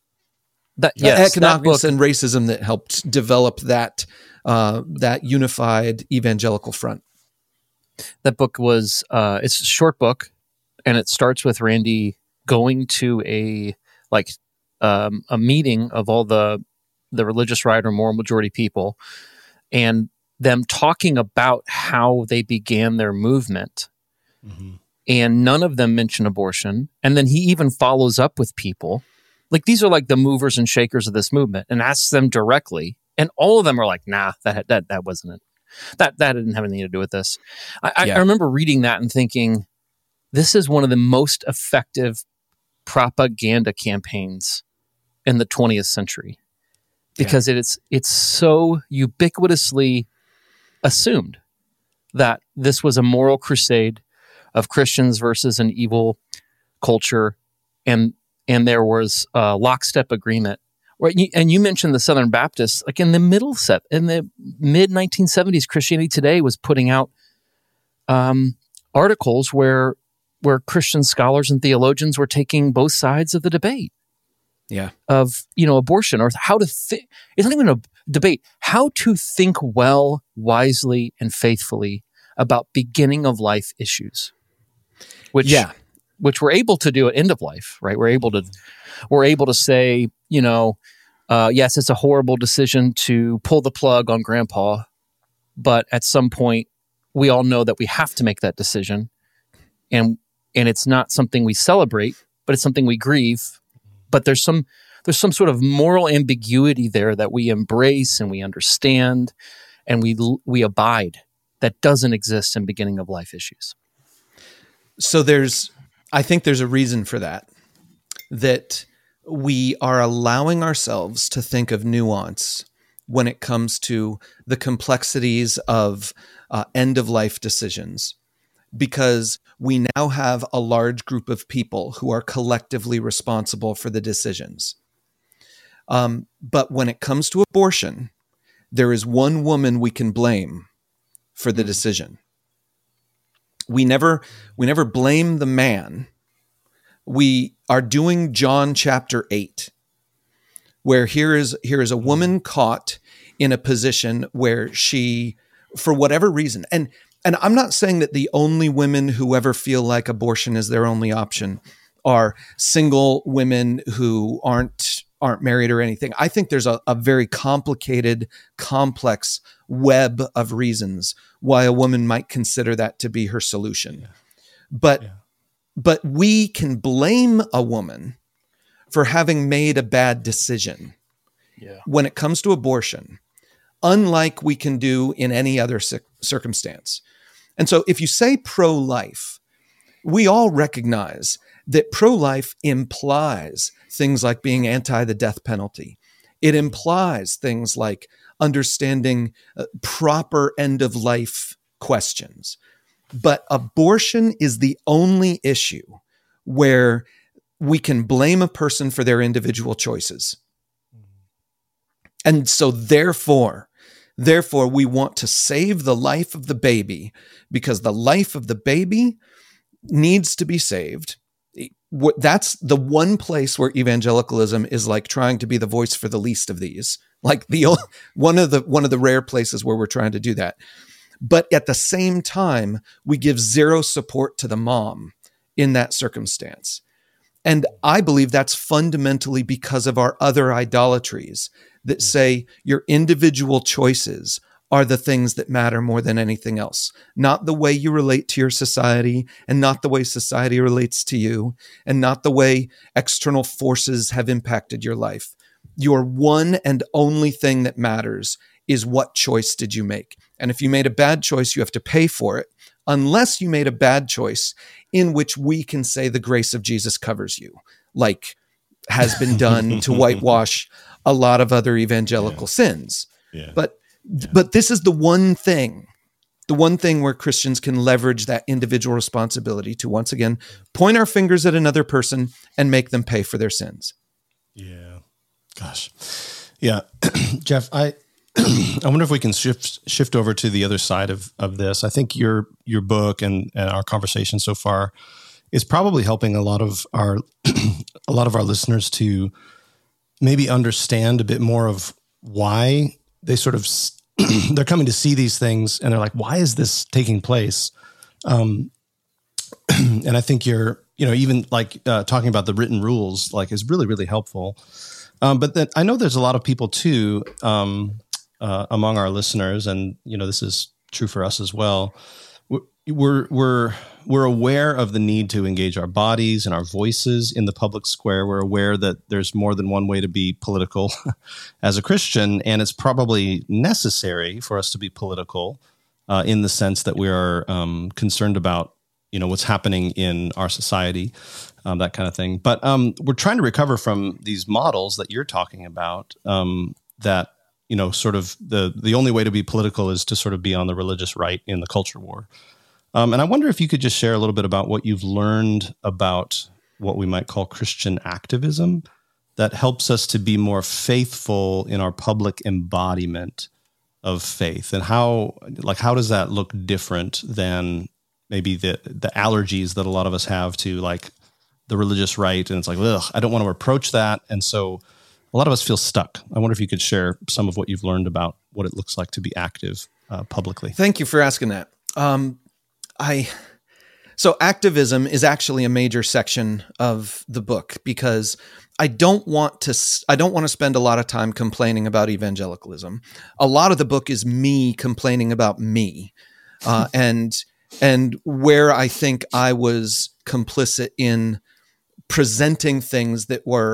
That, yes, economics that and racism that helped develop that uh, that unified evangelical front. That book was, uh, it's a short book, and it starts with Randy going to a like um, a meeting of all the the religious right or moral majority people, and them talking about how they began their movement. Mm-hmm. And none of them mention abortion. And then he even follows up with people. Like, these are like the movers and shakers of this movement, and asks them directly. And all of them are like, nah, that that that wasn't it. That that didn't have anything to do with this. I, yeah. I, I remember reading that and thinking, this is one of the most effective propaganda campaigns in the twentieth century. Because yeah. it is it's so ubiquitously assumed that this was a moral crusade of Christians versus an evil culture, and and there was a lockstep agreement. Right, and you mentioned the Southern Baptists, like in the middle set in the mid nineteen seventies, Christianity Today was putting out um, articles where where Christian scholars and theologians were taking both sides of the debate. Yeah, of you know abortion or how to think. It's not even a debate. How to think well, wisely, and faithfully about beginning of life issues, which yeah. which we're able to do at end of life, right? We're able to we're able to say, you know, uh, yes, it's a horrible decision to pull the plug on grandpa, but at some point, we all know that we have to make that decision, and and it's not something we celebrate, but it's something we grieve. But there's some there's some sort of moral ambiguity there that we embrace and we understand and we we abide that doesn't exist in beginning of life issues. So there's, I think there's a reason for that, that we are allowing ourselves to think of nuance when it comes to the complexities of uh, end-of-life decisions, because we now have a large group of people who are collectively responsible for the decisions. Um, but when it comes to abortion, there is one woman we can blame for the decision. We never, we never blame the man. We are doing John chapter eight, where here is, here is a woman caught in a position where she, for whatever reason, and, and I'm not saying that the only women who ever feel like abortion is their only option are single women who aren't, aren't married or anything. I think there's a, a very complicated, complex web of reasons why a woman might consider that to be her solution. Yeah. But yeah. But we can blame a woman for having made a bad decision yeah. when it comes to abortion, unlike we can do in any other circumstance. And so if you say pro-life, we all recognize that pro-life implies things like being anti the death penalty. It implies things like understanding uh, proper end-of-life questions. But abortion is the only issue where we can blame a person for their individual choices. And so therefore, therefore, we want to save the life of the baby because the life of the baby needs to be saved. That's the one place where evangelicalism is like trying to be the voice for the least of these, like the one of the one of the rare places where we're trying to do that. But at the same time, we give zero support to the mom in that circumstance. And I believe that's fundamentally because of our other idolatries that say your individual choices are the things that matter more than anything else. Not the way you relate to your society, and not the way society relates to you, and not the way external forces have impacted your life. Your one and only thing that matters is what choice did you make? And if you made a bad choice, you have to pay for it, unless you made a bad choice in which we can say the grace of Jesus covers you, like has been done to whitewash a lot of other evangelical yeah. sins. Yeah. But yeah. but this is the one thing, the one thing where Christians can leverage that individual responsibility to, once again, point our fingers at another person and make them pay for their sins. Yeah. Gosh. Yeah. Jeff, I... I wonder if we can shift shift over to the other side of, of this. I think your your book and, and our conversation so far is probably helping a lot of our a lot of our listeners to maybe understand a bit more of why they sort of they're coming to see these things and they're like, why is this taking place? Um, and I think you're you know even like uh, talking about the written rules like is really really helpful. Um, but then I know there's a lot of people too. Um, Uh, among our listeners, and you know this is true for us as well. We're we're we're aware of the need to engage our bodies and our voices in the public square. We're aware that there's more than one way to be political as a Christian, and it's probably necessary for us to be political uh, in the sense that we are um, concerned about you know what's happening in our society, um, that kind of thing. But um, we're trying to recover from these models that you're talking about. Um, that you know, sort of the, the only way to be political is to sort of be on the religious right in the culture war. Um, and I wonder if you could just share a little bit about what you've learned about what we might call Christian activism that helps us to be more faithful in our public embodiment of faith, and how, like, how does that look different than maybe the, the allergies that a lot of us have to like the religious right. And it's like, ugh, I don't want to approach that. And so a lot of us feel stuck. I wonder if you could share some of what you've learned about what it looks like to be active uh, publicly. Thank you for asking that. Um, I so activism is actually a major section of the book because I don't want to. I don't want to spend a lot of time complaining about evangelicalism. A lot of the book is me complaining about me, uh, and and where I think I was complicit in presenting things that were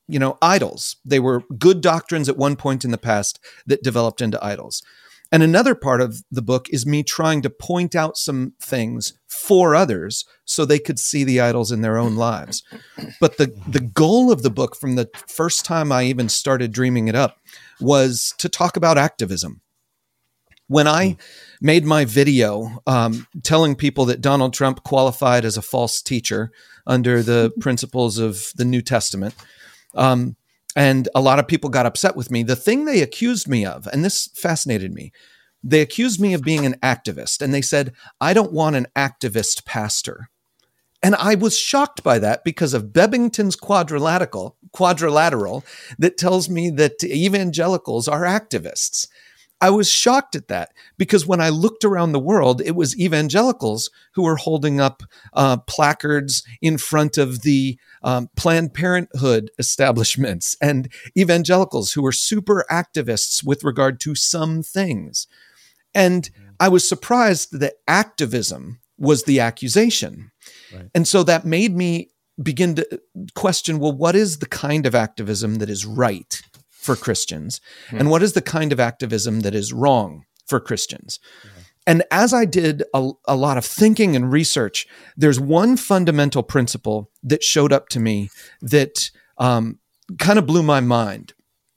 you know, idols. They were good doctrines at one point in the past that developed into idols. And another part of the book is me trying to point out some things for others so they could see the idols in their own lives. But the, the goal of the book from the first time I even started dreaming it up was to talk about activism. When I made my video um, telling people that Donald Trump qualified as a false teacher under the principles of the New Testament, um, and a lot of people got upset with me, the thing they accused me of, and this fascinated me, they accused me of being an activist. And they said, I don't want an activist pastor. And I was shocked by that because of Bebbington's quadrilateral, quadrilateral that tells me that evangelicals are activists. I was shocked at that because when I looked around the world, it was evangelicals who were holding up uh, placards in front of the um, Planned Parenthood establishments, and evangelicals who were super activists with regard to some things. And I was surprised that activism was the accusation. Right. And so that made me begin to question, well, what is the kind of activism that is right for Christians? Hmm. And what is the kind of activism that is wrong for Christians? Yeah. And as I did a, a lot of thinking and research, there's one fundamental principle that showed up to me that um, kind of blew my mind.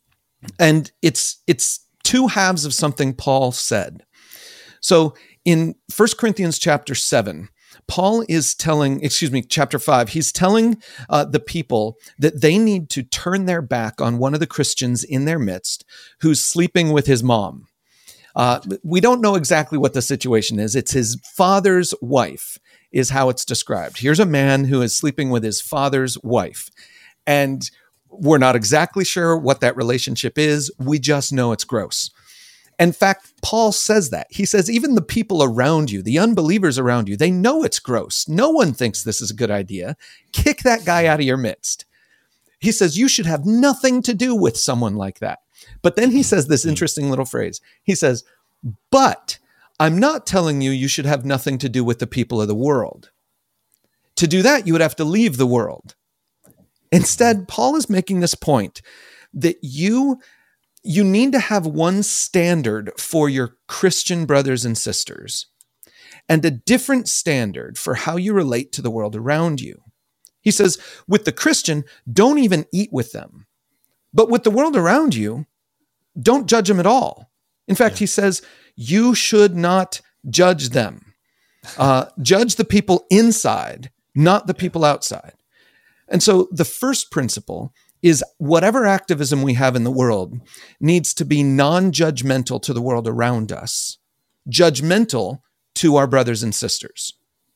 And it's it's two halves of something Paul said. So in First Corinthians chapter seven, Paul is telling, excuse me, chapter five, he's telling uh, the people that they need to turn their back on one of the Christians in their midst who's sleeping with his mom. Uh, we don't know exactly what the situation is. It's his father's wife is how it's described. Here's a man who is sleeping with his father's wife. And we're not exactly sure what that relationship is. We just know it's gross. In fact, Paul says that. He says, even the people around you, the unbelievers around you, they know it's gross. No one thinks this is a good idea. Kick that guy out of your midst. He says, you should have nothing to do with someone like that. But then he says this interesting little phrase. He says, but I'm not telling you you should have nothing to do with the people of the world. To do that, you would have to leave the world. Instead, Paul is making this point that you You need to have one standard for your Christian brothers and sisters and a different standard for how you relate to the world around you. He says, with the Christian, don't even eat with them. But with the world around you, don't judge them at all. In fact, yeah. he says, you should not judge them. Uh, judge the people inside, not the people outside. And so the first principle is whatever activism we have in the world needs to be non-judgmental to the world around us, judgmental to our brothers and sisters,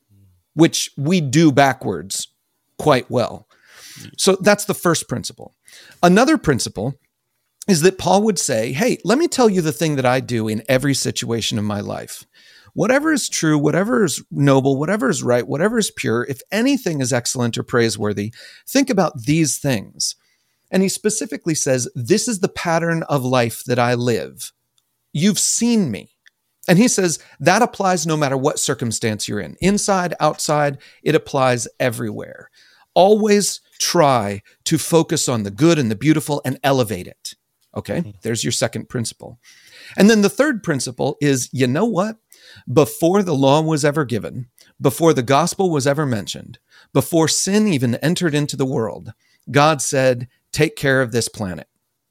which we do backwards quite well. So that's the first principle. Another principle is that Paul would say, hey, let me tell you the thing that I do in every situation of my life. Whatever is true, whatever is noble, whatever is right, whatever is pure, if anything is excellent or praiseworthy, think about these things. And he specifically says, this is the pattern of life that I live. You've seen me. And he says that applies no matter what circumstance you're in. Inside, outside, it applies everywhere. Always try to focus on the good and the beautiful and elevate it. Okay, mm-hmm. There's your second principle. And then the third principle is, you know what? Before the law was ever given, before the gospel was ever mentioned, before sin even entered into the world, God said, take care of this planet.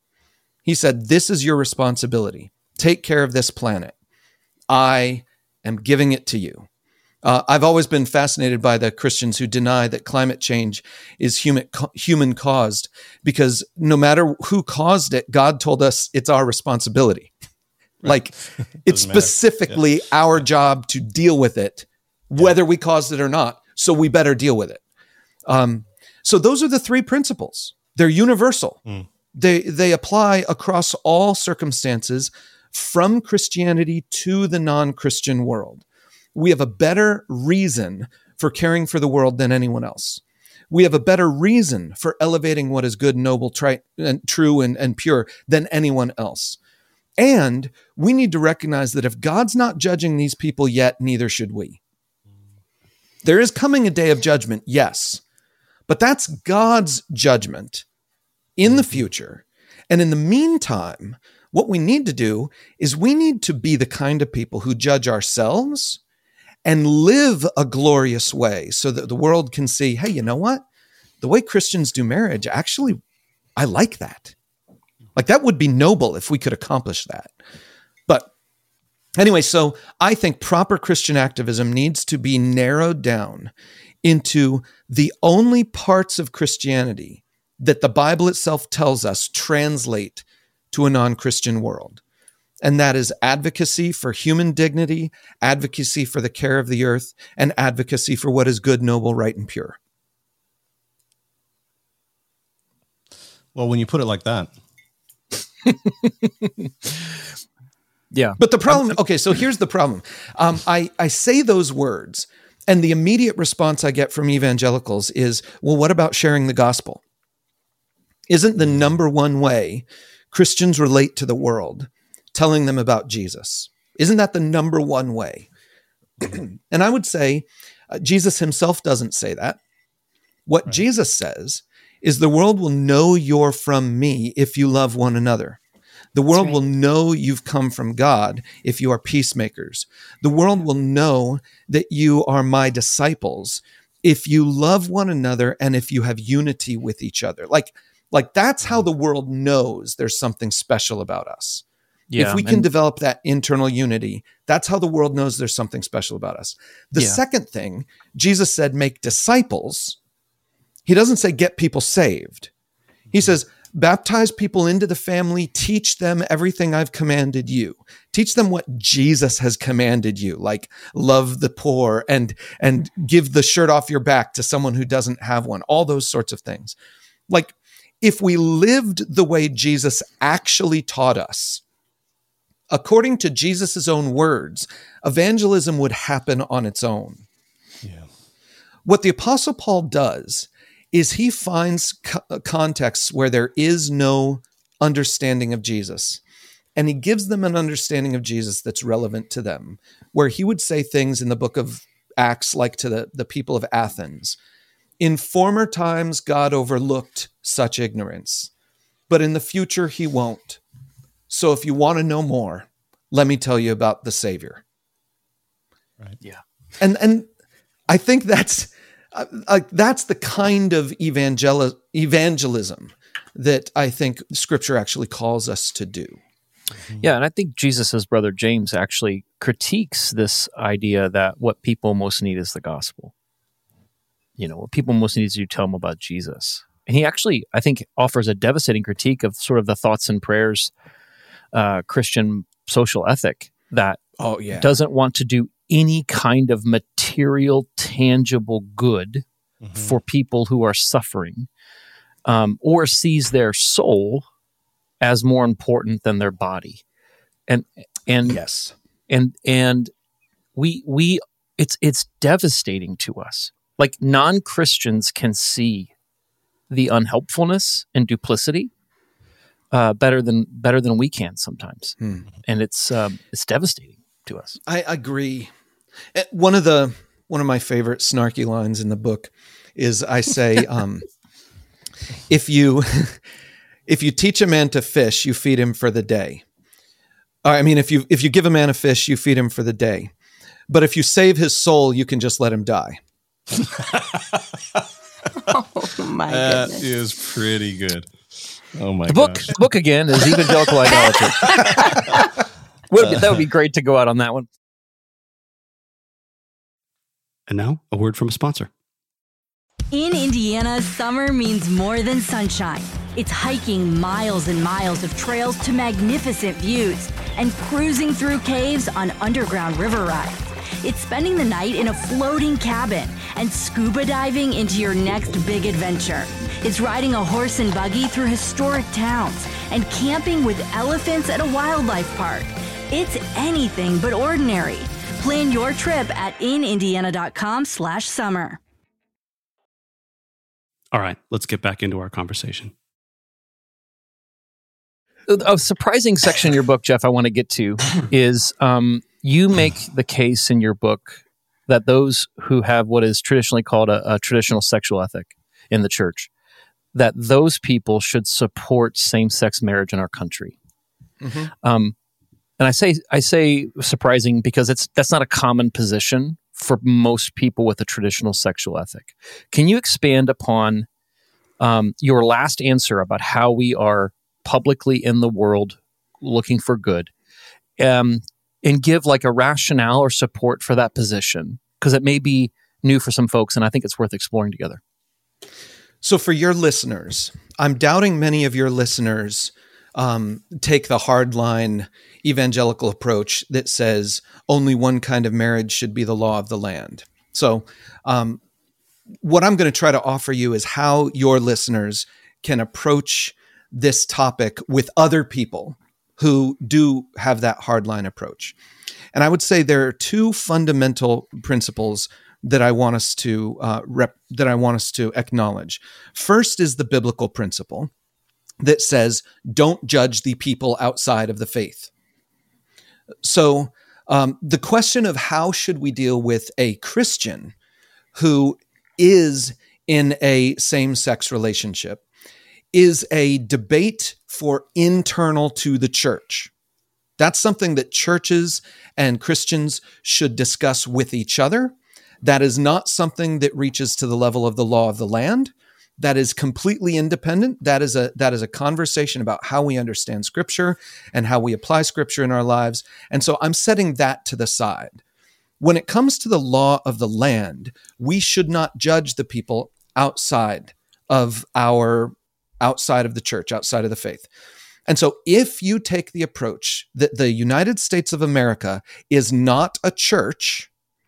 He said, this is your responsibility. Take care of this planet. I am giving it to you. Uh, I've always been fascinated by the Christians who deny that climate change is human human caused, because no matter who caused it, God told us it's our responsibility. Like it's specifically yeah. our job to deal with it, whether yeah. we caused it or not. So we better deal with it. Um, so those are the three principles. They're universal. Mm. They they apply across all circumstances, from Christianity to the non-Christian world. We have a better reason for caring for the world than anyone else. We have a better reason for elevating what is good, noble, tri- and true, and, and pure than anyone else. And we need to recognize that if God's not judging these people yet, neither should we. There is coming a day of judgment, yes, but that's God's judgment. in the future. And in the meantime, what we need to do is we need to be the kind of people who judge ourselves and live a glorious way so that the world can see, hey, you know what? The way Christians do marriage, actually, I like that. Like, that would be noble if we could accomplish that. But anyway, so I think proper Christian activism needs to be narrowed down into the only parts of Christianity that the Bible itself tells us translate to a non-Christian world. And that is advocacy for human dignity, advocacy for the care of the earth, and advocacy for what is good, noble, right, and pure. Well, when you put it like that. Yeah. But the problem, okay, so here's the problem. Um, I, I say those words, and the immediate response I get from evangelicals is, well, what about sharing the gospel? Isn't the number one way Christians relate to the world telling them about Jesus? Isn't that the number one way? And I would say uh, Jesus himself doesn't say that. What right. Jesus says is the world will know you're from me if you love one another. The world right. will know you've come from God if you are peacemakers. The world will know that you are my disciples if you love one another and if you have unity with each other. Like, like that's how the world knows there's something special about us. Yeah, if we can and- develop that internal unity, that's how the world knows there's something special about us. The yeah. second thing, Jesus said, make disciples. He doesn't say get people saved. He says, baptize people into the family, teach them everything I've commanded you. Teach them what Jesus has commanded you, like love the poor and, and give the shirt off your back to someone who doesn't have one, all those sorts of things. Like, if we lived the way Jesus actually taught us, according to Jesus' own words, evangelism would happen on its own. Yeah. What the Apostle Paul does is he finds co- contexts where there is no understanding of Jesus, and he gives them an understanding of Jesus that's relevant to them, where he would say things in the book of Acts like to the, the people of Athens. In former times, God overlooked such ignorance, but in the future, he won't. So if you want to know more, let me tell you about the Savior. Right. Yeah. And and I think that's uh, uh, that's the kind of evangel- evangelism that I think Scripture actually calls us to do. Yeah, and I think Jesus' brother James actually critiques this idea that what people most need is the gospel. You know, what people most need is you tell them about Jesus. And he actually, I think, offers a devastating critique of sort of the thoughts and prayers uh, Christian social ethic that oh, yeah. doesn't want to do any kind of material, tangible good mm-hmm. for people who are suffering, um, or sees their soul as more important than their body. And and yes. And and we we it's it's devastating to us. Like, non-Christians can see the unhelpfulness and duplicity uh, better than better than we can sometimes, hmm. and it's um, it's devastating to us. I agree. One of the one of my favorite snarky lines in the book is I say, um, if you if you teach a man to fish, you feed him for the day. I mean, if you if you give a man a fish, you feed him for the day. But if you save his soul, you can just let him die. Oh my that goodness. is pretty good. Oh my the book gosh. The book again is Evangelical Idolatry. would be, that would be great to go out on that one. And now a word from a sponsor. In Indiana, summer means more than sunshine. It's hiking miles and miles of trails to magnificent views and cruising through caves on underground river rides. It's spending the night in a floating cabin and scuba diving into your next big adventure. It's riding a horse and buggy through historic towns and camping with elephants at a wildlife park. It's anything but ordinary. Plan your trip at inindiana.com slash summer. All right, let's get back into our conversation. A surprising section in your book, Jeff, I want to get to is um, you make the case in your book that those who have what is traditionally called a, a traditional sexual ethic in the church, that those people should support same-sex marriage in our country. Mm-hmm. Um, and I say I say surprising because it's that's not a common position for most people with a traditional sexual ethic. Can you expand upon um, your last answer about how we are publicly in the world looking for good, um, and give like a rationale or support for that position? Because it may be new for some folks, and I think it's worth exploring together. So for your listeners, I'm doubting many of your listeners um, take the hardline evangelical approach that says only one kind of marriage should be the law of the land. So um, what I'm going to try to offer you is how your listeners can approach this topic with other people who do have that hardline approach. And I would say there are two fundamental principles that I want us to uh, rep, that I want us to acknowledge. First is the biblical principle that says, "Don't judge the people outside of the faith." So um, the question of how should we deal with a Christian who is in a same-sex relationship is a debate for internal to the church. That's something that churches and Christians should discuss with each other. That is not something that reaches to the level of the law of the land. That is completely independent. That is a that is a conversation about how we understand Scripture and how we apply Scripture in our lives. And so I'm setting that to the side. When it comes to the law of the land, we should not judge the people outside of our outside of the church, outside of the faith. And so if you take the approach that the United States of America is not a church,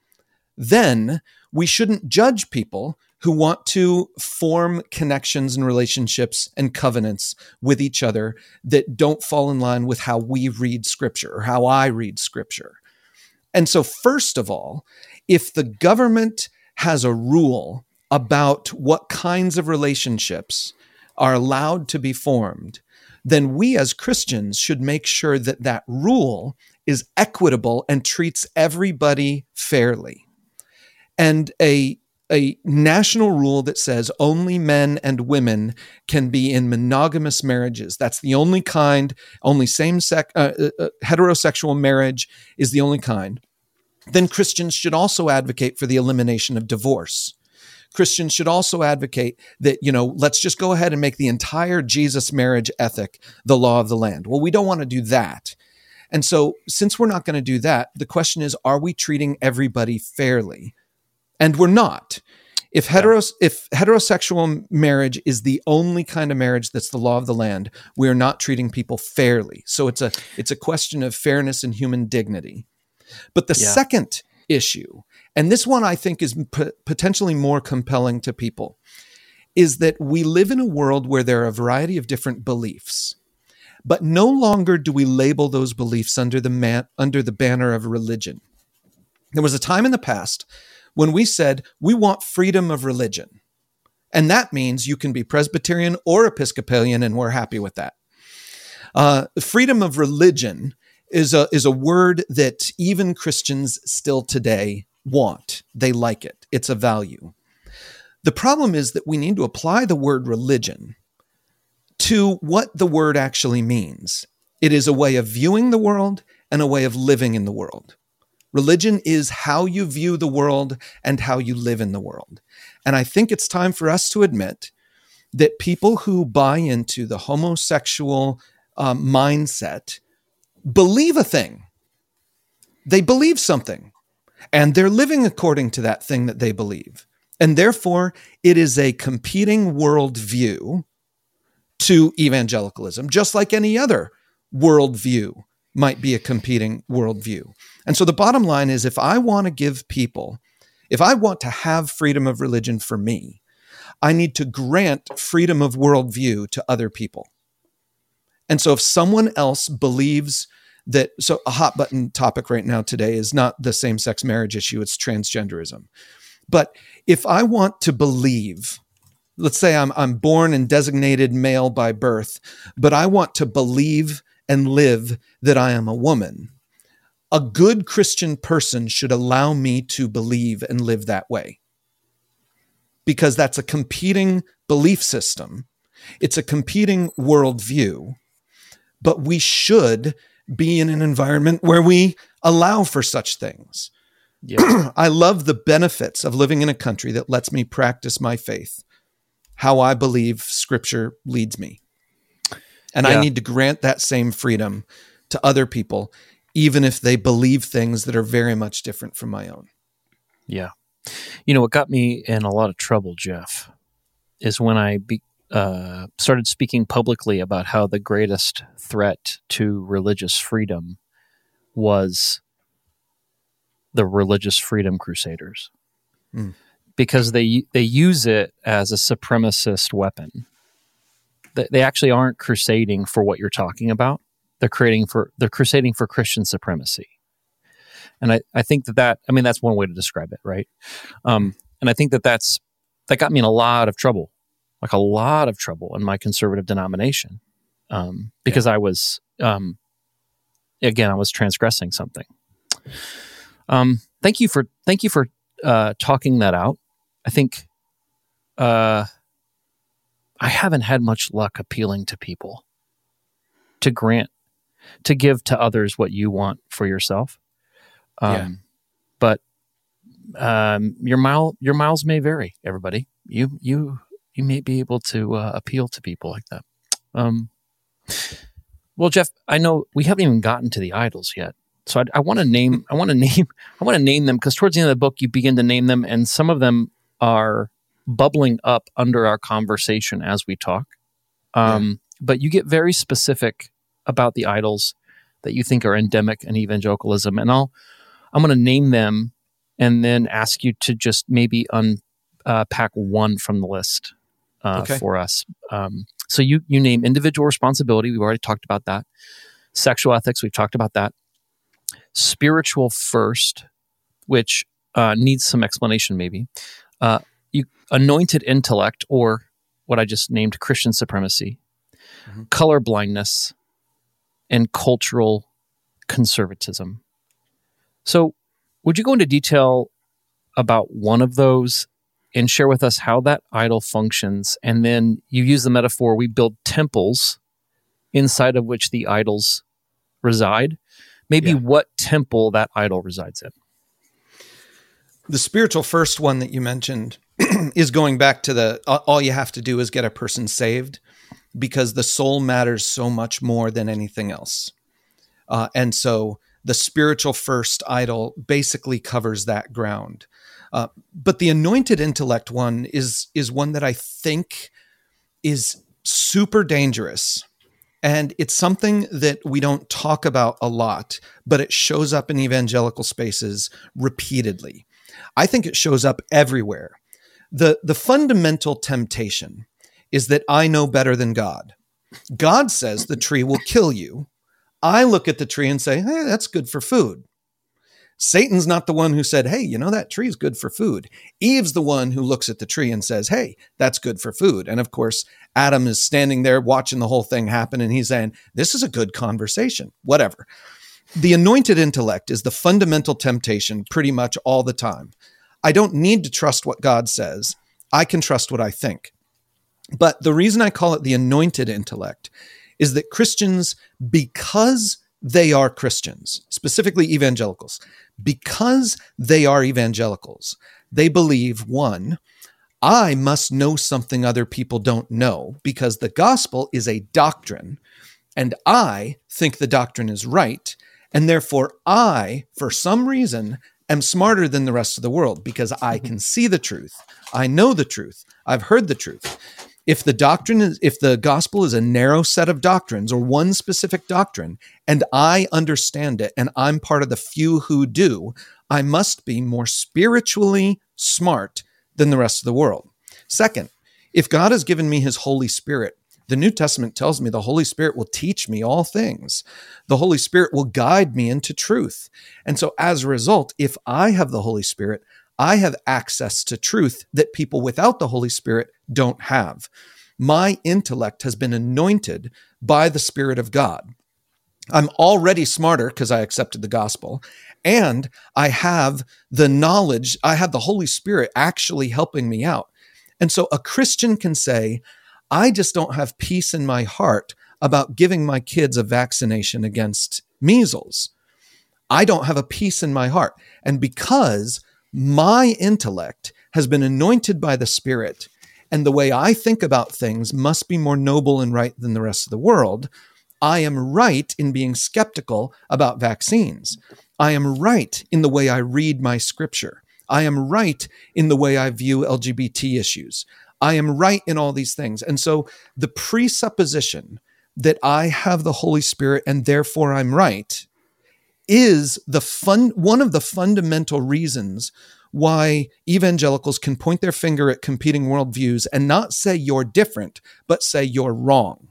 then we shouldn't judge people who want to form connections and relationships and covenants with each other that don't fall in line with how we read Scripture or how I read Scripture. And so first of all, if the government has a rule about what kinds of relationships are allowed to be formed, then we as Christians should make sure that that rule is equitable and treats everybody fairly. And a, a national rule that says only men and women can be in monogamous marriages. That's the only kind, only same-sex, uh, uh, heterosexual marriage is the only kind. Then Christians should also advocate for the elimination of divorce. Christians should also advocate that, you know, let's just go ahead and make the entire Jesus marriage ethic the law of the land. Well, we don't want to do that. And so since we're not going to do that, the question is, are we treating everybody fairly? And we're not. If heteros, if heterosexual marriage is the only kind of marriage that's the law of the land, we are not treating people fairly. So it's a it's a question of fairness and human dignity. But the yeah. second issue, and this one I think is p- potentially more compelling to people, is that we live in a world where there are a variety of different beliefs, but no longer do we label those beliefs under the man- under the banner of religion. There was a time in the past when we said we want freedom of religion, and that means you can be Presbyterian or Episcopalian, and we're happy with that. Uh, freedom of religion is a is a word that even Christians still today want. They like it. It's a value. The problem is that we need to apply the word religion to what the word actually means. It is a way of viewing the world and a way of living in the world. Religion is how you view the world and how you live in the world. And I think it's time for us to admit that people who buy into the homosexual um, mindset believe a thing. They believe something, and they're living according to that thing that they believe. And therefore, it is a competing worldview to evangelicalism, just like any other worldview might be a competing worldview. And so the bottom line is, if I want to give people, if I want to have freedom of religion for me, I need to grant freedom of worldview to other people. And so if someone else believes that, so a hot button topic right now today is not the same-sex marriage issue, it's transgenderism. But if I want to believe, let's say I'm I'm born and designated male by birth, but I want to believe and live that I am a woman, a good Christian person should allow me to believe and live that way, because that's a competing belief system It's a competing worldview, but we should be in an environment where we allow for such things. Yeah. I love the benefits of living in a country that lets me practice my faith, how I believe Scripture leads me. And Yeah. I need to grant that same freedom to other people, even if they believe things that are very much different from my own. Yeah. You know, what got me in a lot of trouble, Jeff, is when I be, uh, started speaking publicly about how the greatest threat to religious freedom was the religious freedom crusaders. Mm. Because they they use it as a supremacist weapon. They, they actually aren't crusading for what you're talking about. They're creating for they're crusading for Christian supremacy. And I, I think that that, I mean, that's one way to describe it, right? Um, and I think that that's, that got me in a lot of trouble, like a lot of trouble in my conservative denomination, um, because I was, um, again, I was transgressing something. Um, thank you for, thank you for uh, talking that out. I think uh, I haven't had much luck appealing to people to grant, to give to others what you want for yourself. Um, Yeah. But um, your mile your miles may vary. Everybody, you you you may be able to uh, appeal to people like that. Um, well, Jeff, I know we haven't even gotten to the idols yet, so I, I want to name I want to name I want to name them because towards the end of the book you begin to name them, and some of them are bubbling up under our conversation as we talk. Um, yeah. But you get very specific about the idols that you think are endemic in evangelicalism, and I'll. I'm going to name them and then ask you to just maybe unpack uh, one from the list uh, okay. for us. Um, so you you name individual responsibility. We've already talked about that. Sexual ethics. We've talked about that. Spiritual first, which uh, needs some explanation maybe. Uh, you anointed intellect, or what I just named Christian supremacy, mm-hmm. color blindness, and cultural conservatism. So would you go into detail about one of those and share with us how that idol functions? And then you use the metaphor, we build temples inside of which the idols reside. Maybe yeah. what temple that idol resides in. The spiritual first one that you mentioned is going back to the, all you have to do is get a person saved, because the soul matters so much more than anything else. Uh, and so the spiritual first idol basically covers that ground. Uh, but the anointed intellect one is, is one that I think is super dangerous. And it's something that we don't talk about a lot, but it shows up in evangelical spaces repeatedly. I think it shows up everywhere. The, the fundamental temptation is that I know better than God. God says the tree will kill you. I look at the tree and say, hey, that's good for food. Satan's not the one who said, hey, you know, that tree is good for food. Eve's the one who looks at the tree and says, hey, that's good for food. And of course, Adam is standing there watching the whole thing happen, and he's saying, this is a good conversation, whatever. The anointed intellect is the fundamental temptation pretty much all the time. I don't need to trust what God says. I can trust what I think. But the reason I call it the anointed intellect is that Christians, because they are Christians, specifically evangelicals, because they are evangelicals, they believe, one, I must know something other people don't know, because the gospel is a doctrine, and I think the doctrine is right, and therefore I, for some reason, am smarter than the rest of the world, because I can see the truth. I know the truth. I've heard the truth. If the doctrine is, if the gospel is a narrow set of doctrines or one specific doctrine, and I understand it, and I'm part of the few who do, I must be more spiritually smart than the rest of the world. Second, if God has given me his Holy Spirit, the New Testament tells me the Holy Spirit will teach me all things. The Holy Spirit will guide me into truth. And so as a result, if I have the Holy Spirit, I have access to truth that people without the Holy Spirit don't have. My intellect has been anointed by the Spirit of God. I'm already smarter because I accepted the gospel, and I have the knowledge, I have the Holy Spirit actually helping me out. And so a Christian can say, I just don't have peace in my heart about giving my kids a vaccination against measles. I don't have a peace in my heart. And because my intellect has been anointed by the Spirit, and the way I think about things must be more noble and right than the rest of the world, I am right in being skeptical about vaccines. I am right in the way I read my scripture. I am right in the way I view L G B T issues. I am right in all these things. And so the presupposition that I have the Holy Spirit and therefore I'm right is the fun, one of the fundamental reasons why evangelicals can point their finger at competing worldviews and not say you're different, but say you're wrong.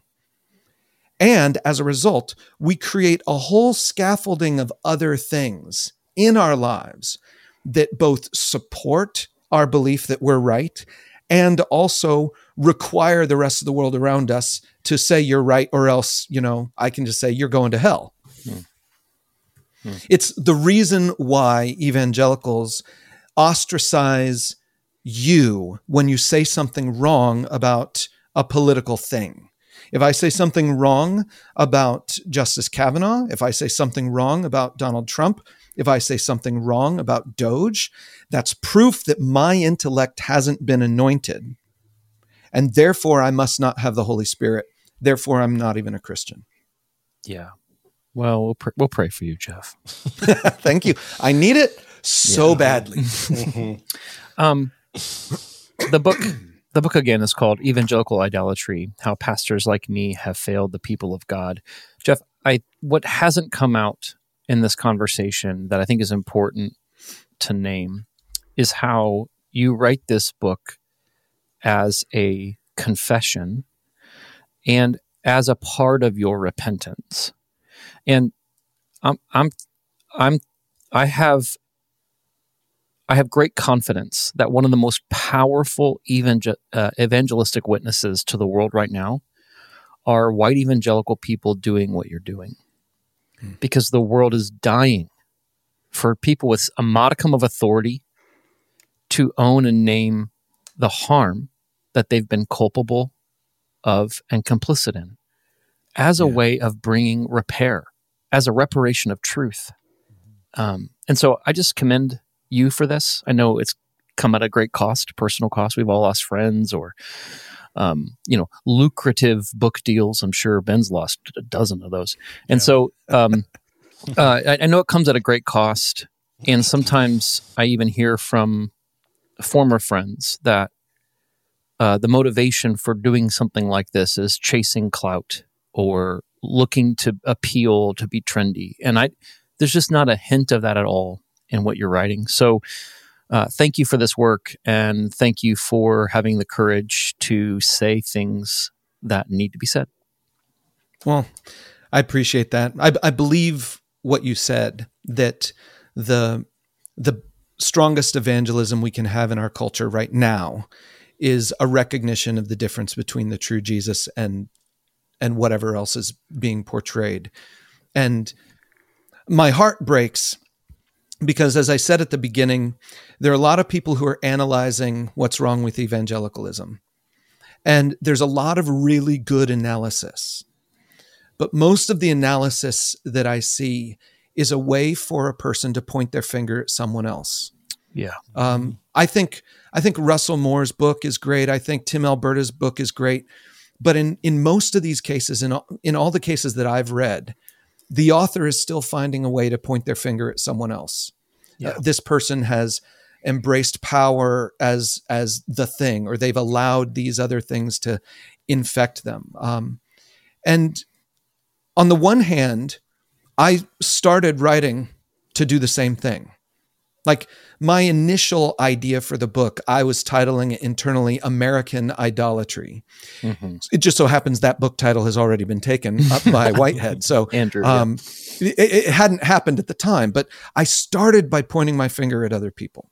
And as a result, we create a whole scaffolding of other things in our lives that both support our belief that we're right and also require the rest of the world around us to say you're right, or else, you know, I can just say you're going to hell. Hmm. Hmm. It's the reason why evangelicals ostracize you when you say something wrong about a political thing. If I say something wrong about Justice Kavanaugh, if I say something wrong about Donald Trump, if I say something wrong about Doge, that's proof that my intellect hasn't been anointed. And therefore, I must not have the Holy Spirit. Therefore, I'm not even a Christian. Yeah. Well, we'll, pr- we'll pray for you, Jeff. Thank you. I need it so yeah. badly. um, the book... The book, again, is called Evangelical Idolatry, How Pastors Like Me Have Failed the People of God. Jeff, I what hasn't come out in this conversation that I think is important to name is how you write this book as a confession and as a part of your repentance. And I'm, I'm, I'm, I have... I have great confidence that one of the most powerful evangel- uh, evangelistic witnesses to the world right now are white evangelical people doing what you're doing. Hmm. Because the world is dying for people with a modicum of authority to own and name the harm that they've been culpable of and complicit in as a yeah. way of bringing repair, as a reparation of truth. Um, and so I just commend you for this. I know it's come at a great cost, personal cost. We've all lost friends or, um, you know, lucrative book deals. I'm sure Ben's lost a dozen of those. And yeah. so um, uh, I, I know it comes at a great cost. And sometimes I even hear from former friends that uh, the motivation for doing something like this is chasing clout or looking to appeal, to be trendy. And I, there's just not a hint of that at all in what you're writing. So uh, thank you for this work, and thank you for having the courage to say things that need to be said. Well, I appreciate that. I, I believe what you said, that the the strongest evangelism we can have in our culture right now is a recognition of the difference between the true Jesus and and whatever else is being portrayed. And my heart breaks because, as I said at the beginning, there are a lot of people who are analyzing what's wrong with evangelicalism. And there's a lot of really good analysis. But most of the analysis that I see is a way for a person to point their finger at someone else. Yeah. Um, I think I think Russell Moore's book is great. I think Tim Alberta's book is great. But in, in most of these cases, in all, in all the cases that I've read, the author is still finding a way to point their finger at someone else. Yeah. Uh, this person has embraced power as as the thing, or they've allowed these other things to infect them. Um, and on the one hand, I started writing to do the same thing. Like, my initial idea for the book, I was titling it internally American Idolatry. Mm-hmm. It just so happens that book title has already been taken up by Whitehead. So Andrew, um, yeah. it, it hadn't happened at the time, but I started by pointing my finger at other people.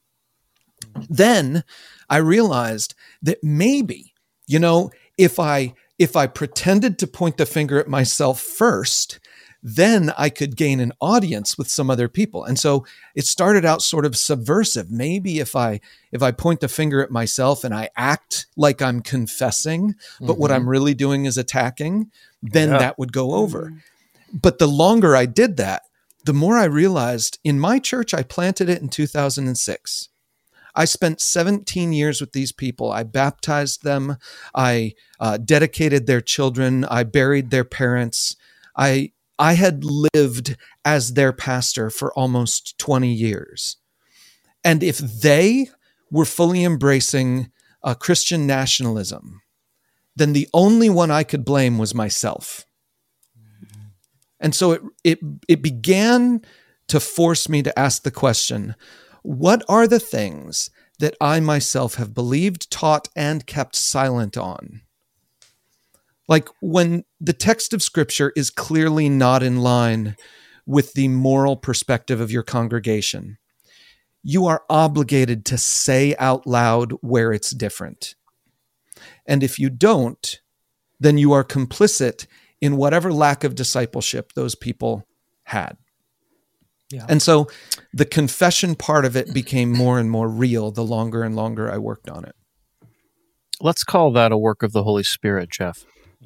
Then I realized that maybe, you know, if I if I pretended to point the finger at myself first, then I could gain an audience with some other people. And so it started out sort of subversive. Maybe if I if I point the finger at myself and I act like I'm confessing, but what I'm really doing is attacking, then Yeah. that would go over. But the longer I did that, the more I realized in my church, I planted it in two thousand six. I spent seventeen years with these people. I baptized them. I uh, dedicated their children. I buried their parents. I I had lived as their pastor for almost twenty years. And if they were fully embracing uh, Christian nationalism, then the only one I could blame was myself. And so it it it began to force me to ask the question, what are the things that I myself have believed, taught, and kept silent on? Like when the text of Scripture is clearly not in line with the moral perspective of your congregation, you are obligated to say out loud where it's different. And if you don't, then you are complicit in whatever lack of discipleship those people had. Yeah. And so the confession part of it became more and more real the longer and longer I worked on it. Let's call that a work of the Holy Spirit, Jeff.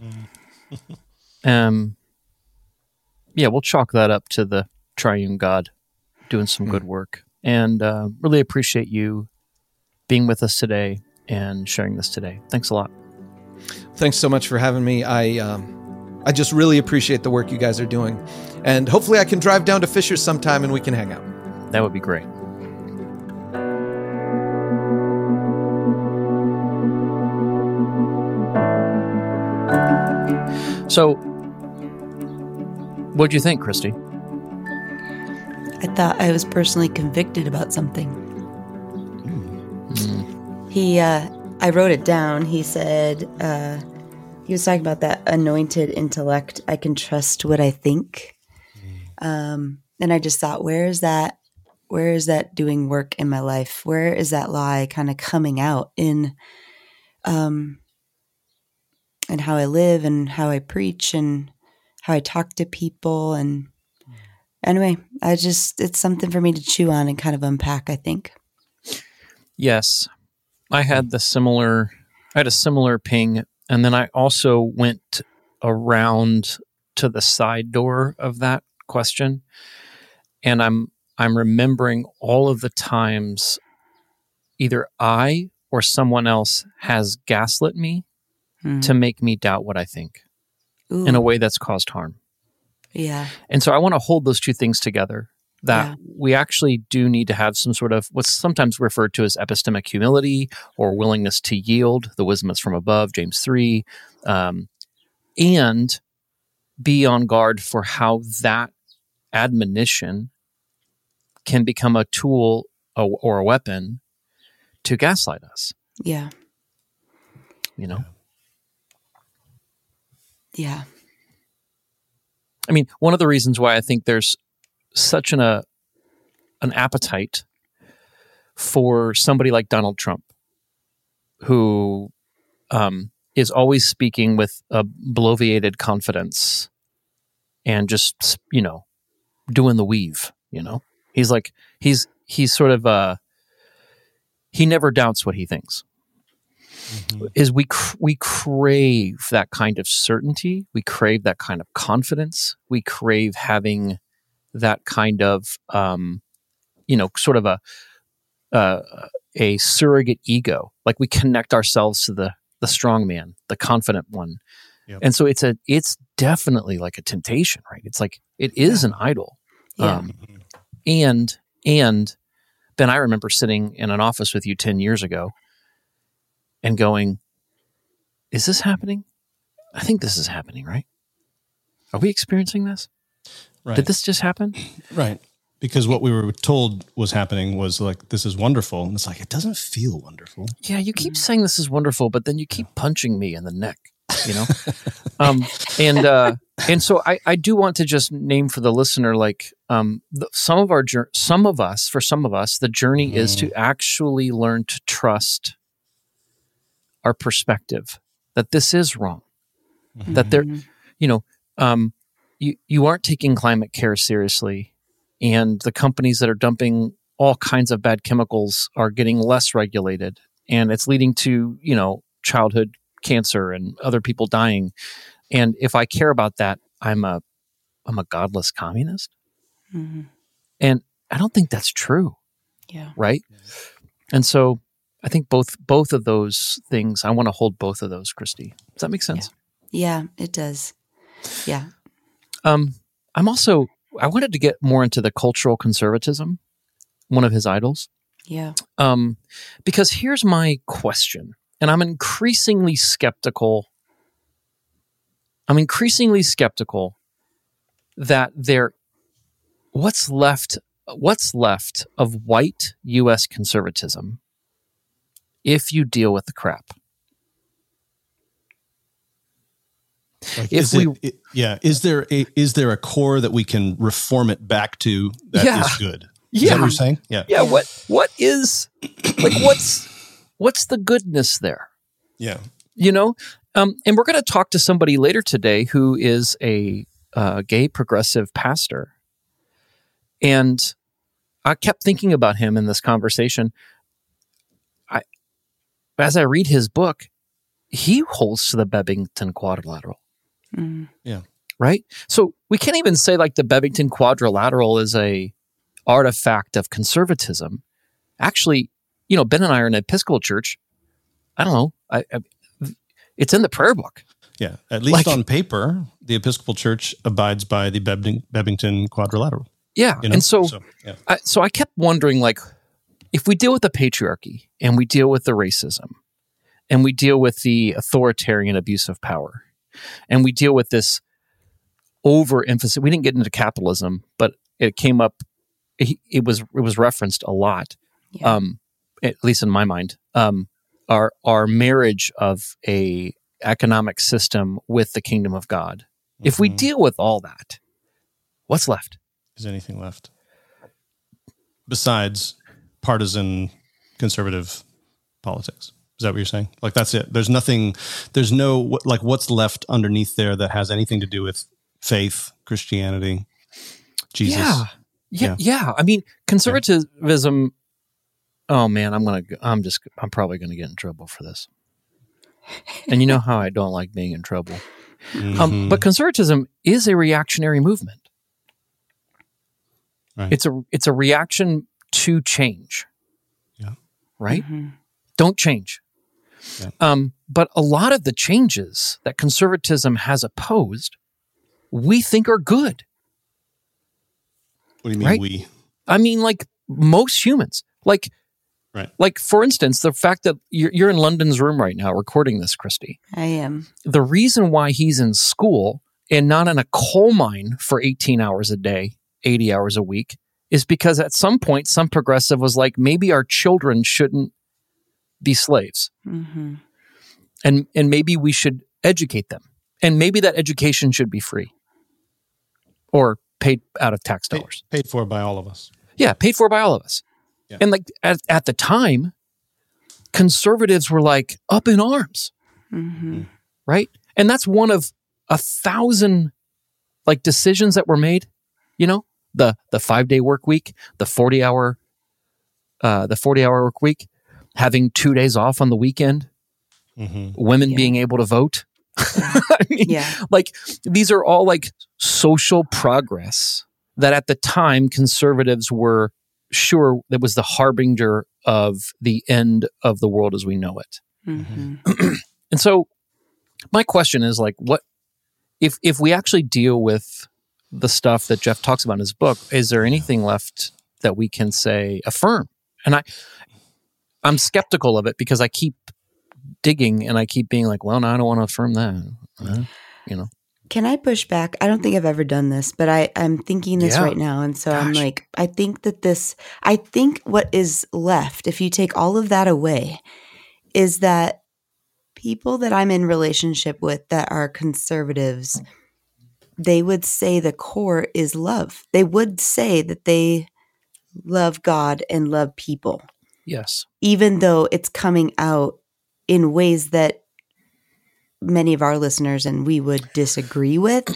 um, yeah, we'll chalk that up to the triune God doing some good work. And uh, really appreciate you being with us today and sharing this today. Thanks a lot. Thanks so much for having me. I um, I just really appreciate the work you guys are doing. And hopefully I can drive down to Fishers sometime and we can hang out. That would be great. So, what'd you think, Christy? I thought I was personally convicted about something. Mm. He, uh, I wrote it down. He said, uh, he was talking about that anointed intellect. I can trust what I think. Um, and I just thought, where is that? Where is that doing work in my life? Where is that lie kind of coming out in, um, and how I live and how I preach and how I talk to people. And anyway, I just, it's something for me to chew on and kind of unpack, I think. Yes, I had the similar, I had a similar ping. And then I also went around to the side door of that question. And I'm, I'm remembering all of the times either I or someone else has gaslit me Hmm. to make me doubt what I think Ooh, in a way that's caused harm. yeah. And so I want to hold those two things together, that Yeah. we actually do need to have some sort of what's sometimes referred to as epistemic humility or willingness to yield. The wisdom is from above, James three, um, and be on guard for how that admonition can become a tool or, or a weapon to gaslight us, Yeah. you know? Yeah. I mean, one of the reasons why I think there's such an uh, an appetite for somebody like Donald Trump, who um, is always speaking with a bloviated confidence and just, you know, doing the weave. You know, he's like he's he's sort of uh, he never doubts what he thinks. Mm-hmm. Is we cr- we crave that kind of certainty. We crave that kind of confidence. We crave having that kind of, um, you know, sort of a uh, a surrogate ego. Like we connect ourselves to the the strong man, the confident one, yep. And so it's a it's definitely like a temptation, right? It's like it is yeah. an idol, yeah. um, and and then I remember sitting in an office with you ten years ago. And going, is this happening? I think this is happening, right? Are we experiencing this? Right. Did this just happen? Right. Because what we were told was happening was like, this is wonderful. And it's like, it doesn't feel wonderful. Yeah, you keep saying this is wonderful, but then you keep punching me in the neck, you know? um, and uh, and so I, I do want to just name for the listener, like um, the, some of our, some of us, for some of us, the journey mm. is to actually learn to trust our perspective that this is wrong, mm-hmm. that there, you know, um, you, you aren't taking climate care seriously, and the companies that are dumping all kinds of bad chemicals are getting less regulated, and it's leading to, you know, childhood cancer and other people dying. And if I care about that, I'm a I'm a godless communist. Mm-hmm. And I don't think that's true. Yeah. Right? And so I think both both of those things, I want to hold both of those, Christy. Does that make sense? Yeah, yeah, it does. Yeah. Um, I'm also, I wanted to get more into the cultural conservatism, one of his idols. Yeah. Um, because here's my question, and I'm increasingly skeptical. I'm increasingly skeptical that there, what's left, what's left of white U S conservatism if you deal with the crap. Like, If is we, it, it, yeah, is there a is there a core that we can reform it back to that Yeah. is good? Is Yeah. that what you're saying? Yeah. yeah, what what is like what's what's the goodness there? Yeah. You know, um, and we're going to talk to somebody later today who is a uh, gay progressive pastor, and I kept thinking about him in this conversation. I, as I read his book, he holds to the Bebington Quadrilateral. Mm. Yeah. Right? So we can't even say like the Bebington Quadrilateral is a artifact of conservatism. Actually, you know, Ben and I are in an Episcopal church. I don't know. I, I, it's in the prayer book. Yeah. At least Like- on paper, the Episcopal Church abides by the Bebing, Bebington Quadrilateral. Yeah. You know? And so, yeah. I, so I kept wondering, like, if we deal with the patriarchy and we deal with the racism and we deal with the authoritarian abuse of power and we deal with this overemphasis, we didn't get into capitalism, but it came up. It, it was it was referenced a lot, Yeah. um, at least in my mind. Um, our our marriage of a economic system with the kingdom of God. If we Mhm. deal with all that, what's left? Is anything left besides partisan conservative politics? Is that what you're saying? Like, that's it. There's nothing, there's no, like, what's left underneath there that has anything to do with faith, Christianity, Jesus? Yeah. Yeah. Yeah. Yeah. I mean, conservatism. Oh man, I'm going to, I'm just, I'm probably going to get in trouble for this. And you know how I don't like being in trouble. Mhm. Um, but conservatism is a reactionary movement. Right. It's a, it's a reaction to change. Yeah. Right? Mhm. Don't change. Yeah. Um, but a lot of the changes that conservatism has opposed, we think are good. What do you mean Right? we? I mean, like most humans, like, Right. like for instance, the fact that you're, you're in London's room right now recording this, Christy. I am. The reason why he's in school and not in a coal mine for eighteen hours a day, eighty hours a week, is because at some point, some progressive was like, maybe our children shouldn't be slaves. Mm-hmm. And and maybe we should educate them. And maybe that education should be free or paid out of tax Paid, dollars. paid for by all of us. Yeah, paid for by all of us. Yeah. And like at, at the time, conservatives were like up in arms, Mm-hmm. right? And that's one of a thousand like decisions that were made, you know, the the five-day work week, the forty-hour uh the forty-hour work week, having two days off on the weekend, Mm-hmm. women Yeah. being able to vote. I mean, Yeah. like these are all like social progress that at the time conservatives were sure that was the harbinger of the end of the world as we know it. Mm-hmm. And so my question is like, what if if we actually deal with the stuff that Jeff talks about in his book, is there anything left that we can say affirm? And I I'm skeptical of it because I keep digging and I keep being like, well, no, I don't want to affirm that. Uh, you know. Can I push back? I don't think I've ever done this, but I, I'm thinking this Yeah. right now. And so I'm Gosh. like, I think that this, I think what is left, if you take all of that away, is that people that I'm in relationship with that are conservatives, they would say the core is love. They would say that they love God and love people, Yes. even though it's coming out in ways that many of our listeners and we would disagree with.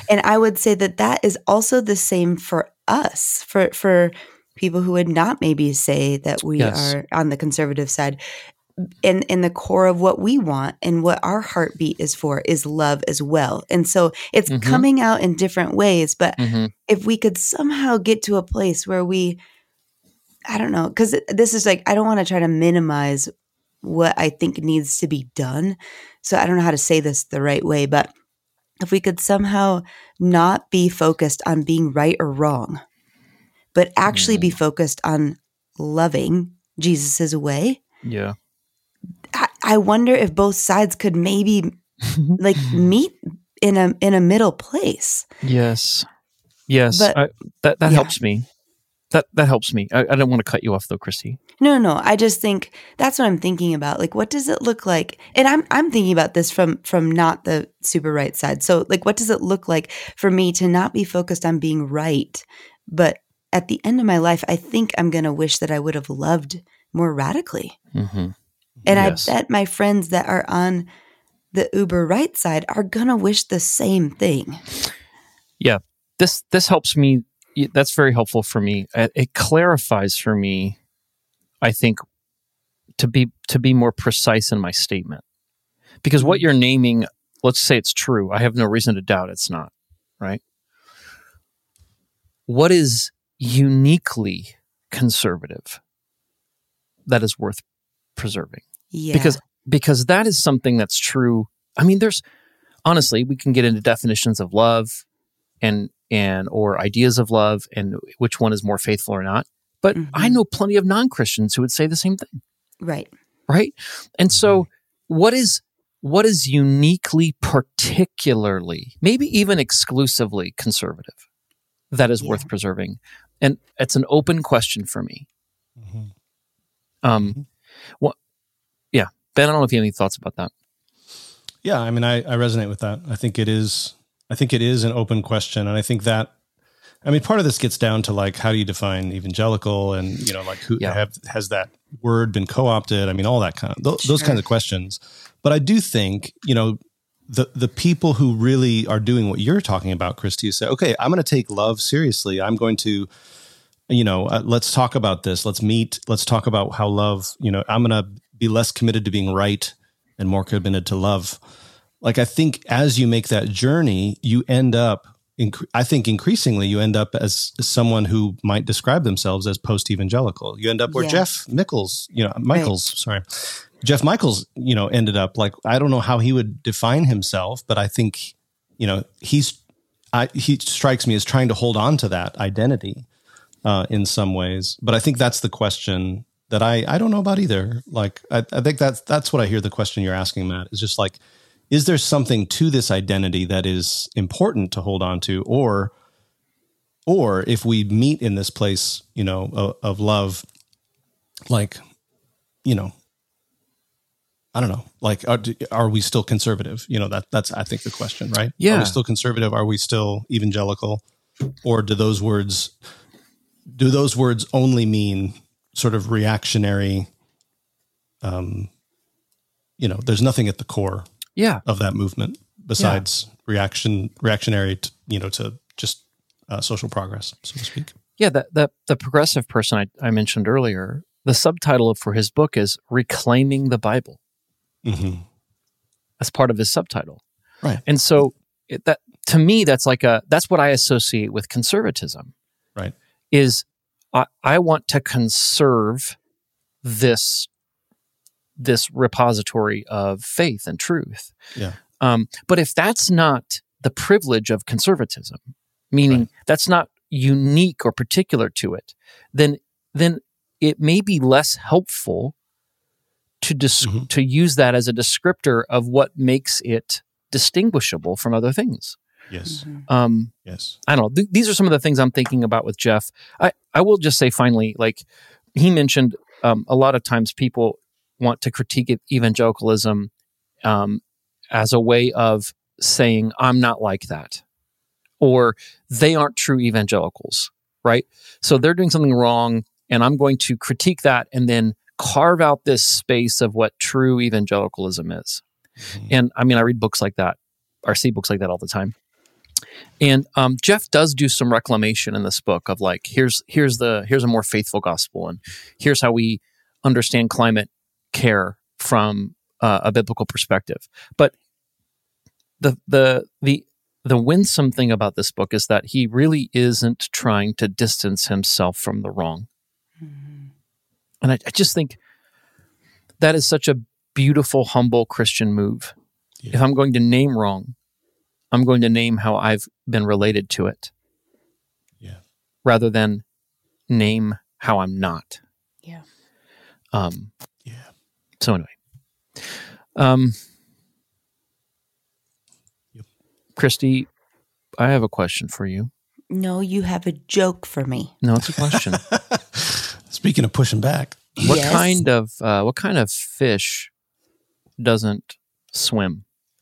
And I would say that that is also the same for us, for for people who would not maybe say that we Yes. are on the conservative side. In in the core of what we want and what our heartbeat is for is love as well. And so it's Mhm. coming out in different ways. But hmm if we could somehow get to a place where we, I don't know, because this is like, I don't want to try to minimize what I think needs to be done. So I don't know how to say this the right way, but if we could somehow not be focused on being right or wrong, but actually be focused on loving Jesus's way, Yeah. I, I wonder if both sides could maybe like meet in a in a middle place. Yes. Yes. But- I, that that yeah. helps me. That that helps me. I, I don't want to cut you off though, Christy. No, no, I just think that's what I'm thinking about. Like, what does it look like? And I'm I'm thinking about this from from not the super right side. So, like, what does it look like for me to not be focused on being right, but at the end of my life, I think I'm going to wish that I would have loved more radically. Mm-hmm. And Yes. I bet my friends that are on the uber right side are going to wish the same thing. Yeah. This this helps me. That's very helpful for me. It, it clarifies for me, I think, to be to be more precise in my statement. Because what you're naming, let's say it's true. I have no reason to doubt it's not, right? What is uniquely conservative that is worth preserving? Yeah. Because because that is something that's true. I mean, there's honestly, we can get into definitions of love and and or ideas of love and which one is more faithful or not. But Mhm. I know plenty of non-Christians who would say the same thing, Right. right? And so what is what is uniquely, particularly, maybe even exclusively conservative that is Yeah. worth preserving? And it's an open question for me. Mhm. Um, what, yeah, Ben, I don't know if you have any thoughts about that. Yeah, I mean, I, I resonate with that. I think it is. I think it is an open question, and I think that. I mean, part of this gets down to like, how do you define evangelical, and you know, like, who Yeah. have has that word been co-opted? I mean, all that kind of th- those Sure. kinds of questions. But I do think, you know, the the people who really are doing what you're talking about, Christy, say, okay, I'm going to take love seriously. I'm going to, you know, uh, let's talk about this. Let's meet. Let's talk about how love. You know, I'm going to be less committed to being right and more committed to love. Like, I think as you make that journey, you end up, inc- I think increasingly you end up as someone who might describe themselves as post-evangelical. You end up where Yeah. Jeff Michaels, you know, Michaels, sorry, Jeff Michaels, you know, ended up like, I don't know how he would define himself, but I think, you know, he's, I, he strikes me as trying to hold on to that identity uh, in some ways. But I think that's the question that I, I don't know about either. Like, I, I think that's, that's what I hear the question you're asking, Matt, is just like, is there something to this identity that is important to hold on to? Or, or if we meet in this place, you know, of, of love, like, you know, I don't know, like, are, are we still conservative? You know, that that's, I think, the question, right? Are Yeah. we still conservative? Are we still evangelical? Or do those words, do those words only mean sort of reactionary? Um, you know, there's nothing at the core Yeah. of that movement besides reaction, reactionary, to, you know, to just uh, social progress, so to speak. Yeah, that, that the progressive person I, I mentioned earlier, the subtitle for his book is Reclaiming the Bible. Mm-hmm. That's part of his subtitle. Right. And so it, that to me, that's like a that's what I associate with conservatism. Right. Is I, I want to conserve this this repository of faith and truth. Yeah. Um, but if that's not the privilege of conservatism, meaning Right. that's not unique or particular to it, then then it may be less helpful to dis- Mhm. to use that as a descriptor of what makes it distinguishable from other things. Yes. Um, Yes. I don't know. Th- these are some of the things I'm thinking about with Jeff. I, I will just say finally, like he mentioned, um, a lot of times people want to critique evangelicalism um, as a way of saying, I'm not like that. Or they aren't true evangelicals, right? So they're doing something wrong, and I'm going to critique that and then carve out this space of what true evangelicalism is. Mhm. And I mean, I read books like that, or see books like that all the time. And um, Jeff does do some reclamation in this book of like, here's here's the here's a more faithful gospel, and here's how we understand climate care from uh, a biblical perspective. But the the the the winsome thing about this book is that he really isn't trying to distance himself from the wrong. Mm-hmm. And I, I just think that is such a beautiful, humble Christian move. Yeah. If I'm going to name wrong, I'm going to name how I've been related to it. Yeah. Rather than name how I'm not. Yeah. Um, yeah. So anyway. Um, yep. Christy, I have a question for you. No, you have a joke for me. No, it's a question. Speaking of pushing back. What Yes. kind of uh, what kind of fish doesn't swim?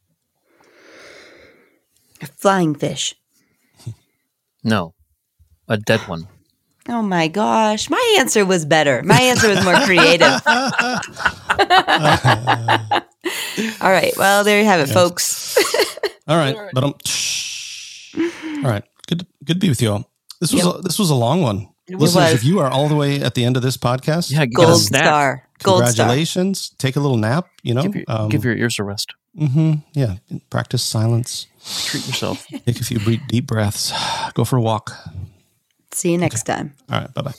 A flying fish. No, a dead one. Oh my gosh. My answer was better. My answer was more creative. All right. Well, there you have it, Yes. folks. All right. But um, all right. Good to, good to be with you all. This was Yep. a, this was a long one. It Listeners, was. if you are all the way at the end of this podcast, Yeah, you got a Gold snack. star. Gold star. congratulations. Take a little nap, you know. Give your, Um, give your ears a rest. mhm, yeah. Practice silence. Treat yourself. Take a few deep, deep breaths. Go for a walk. See you next time. All right. Bye-bye.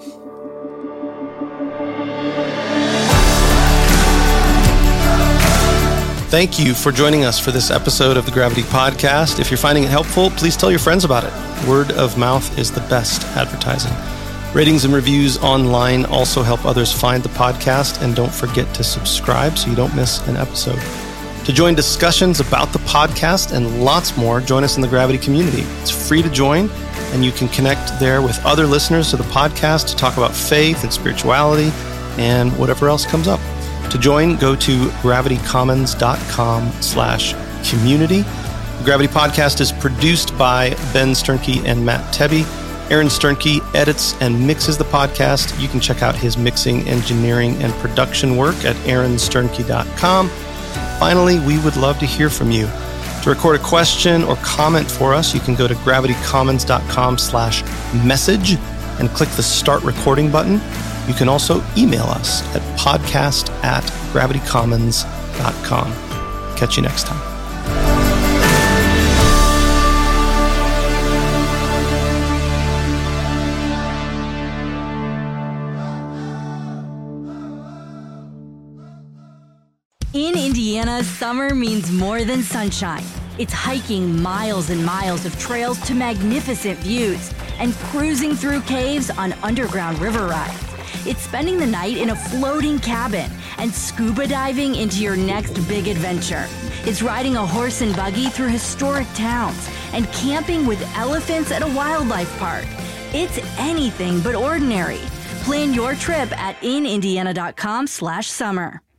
Thank you for joining us for this episode of the Gravity Podcast. If you're finding it helpful, please tell your friends about it. Word of mouth is the best advertising. Ratings and reviews online also help others find the podcast, and don't forget to subscribe so you don't miss an episode. To join discussions about the podcast and lots more, join us in the Gravity community. It's free to join, and you can connect there with other listeners to the podcast to talk about faith and spirituality and whatever else comes up. To join, go to gravitycommons.com slash community. The Gravity Podcast is produced by Ben Sternke and Matt Tebbe. Aaron Sternke edits and mixes the podcast. You can check out his mixing, engineering, and production work at aaron sternke dot com. Finally, we would love to hear from you. To record a question or comment for us, you can go to gravitycommons.com slash message and click the start recording button. You can also email us at podcast at gravitycommons dot com. Catch you next time. In Indiana, summer means more than sunshine. It's hiking miles and miles of trails to magnificent views and cruising through caves on underground river rides. It's spending the night in a floating cabin and scuba diving into your next big adventure. It's riding a horse and buggy through historic towns and camping with elephants at a wildlife park. It's anything but ordinary. Plan your trip at in indiana dot com slash summer.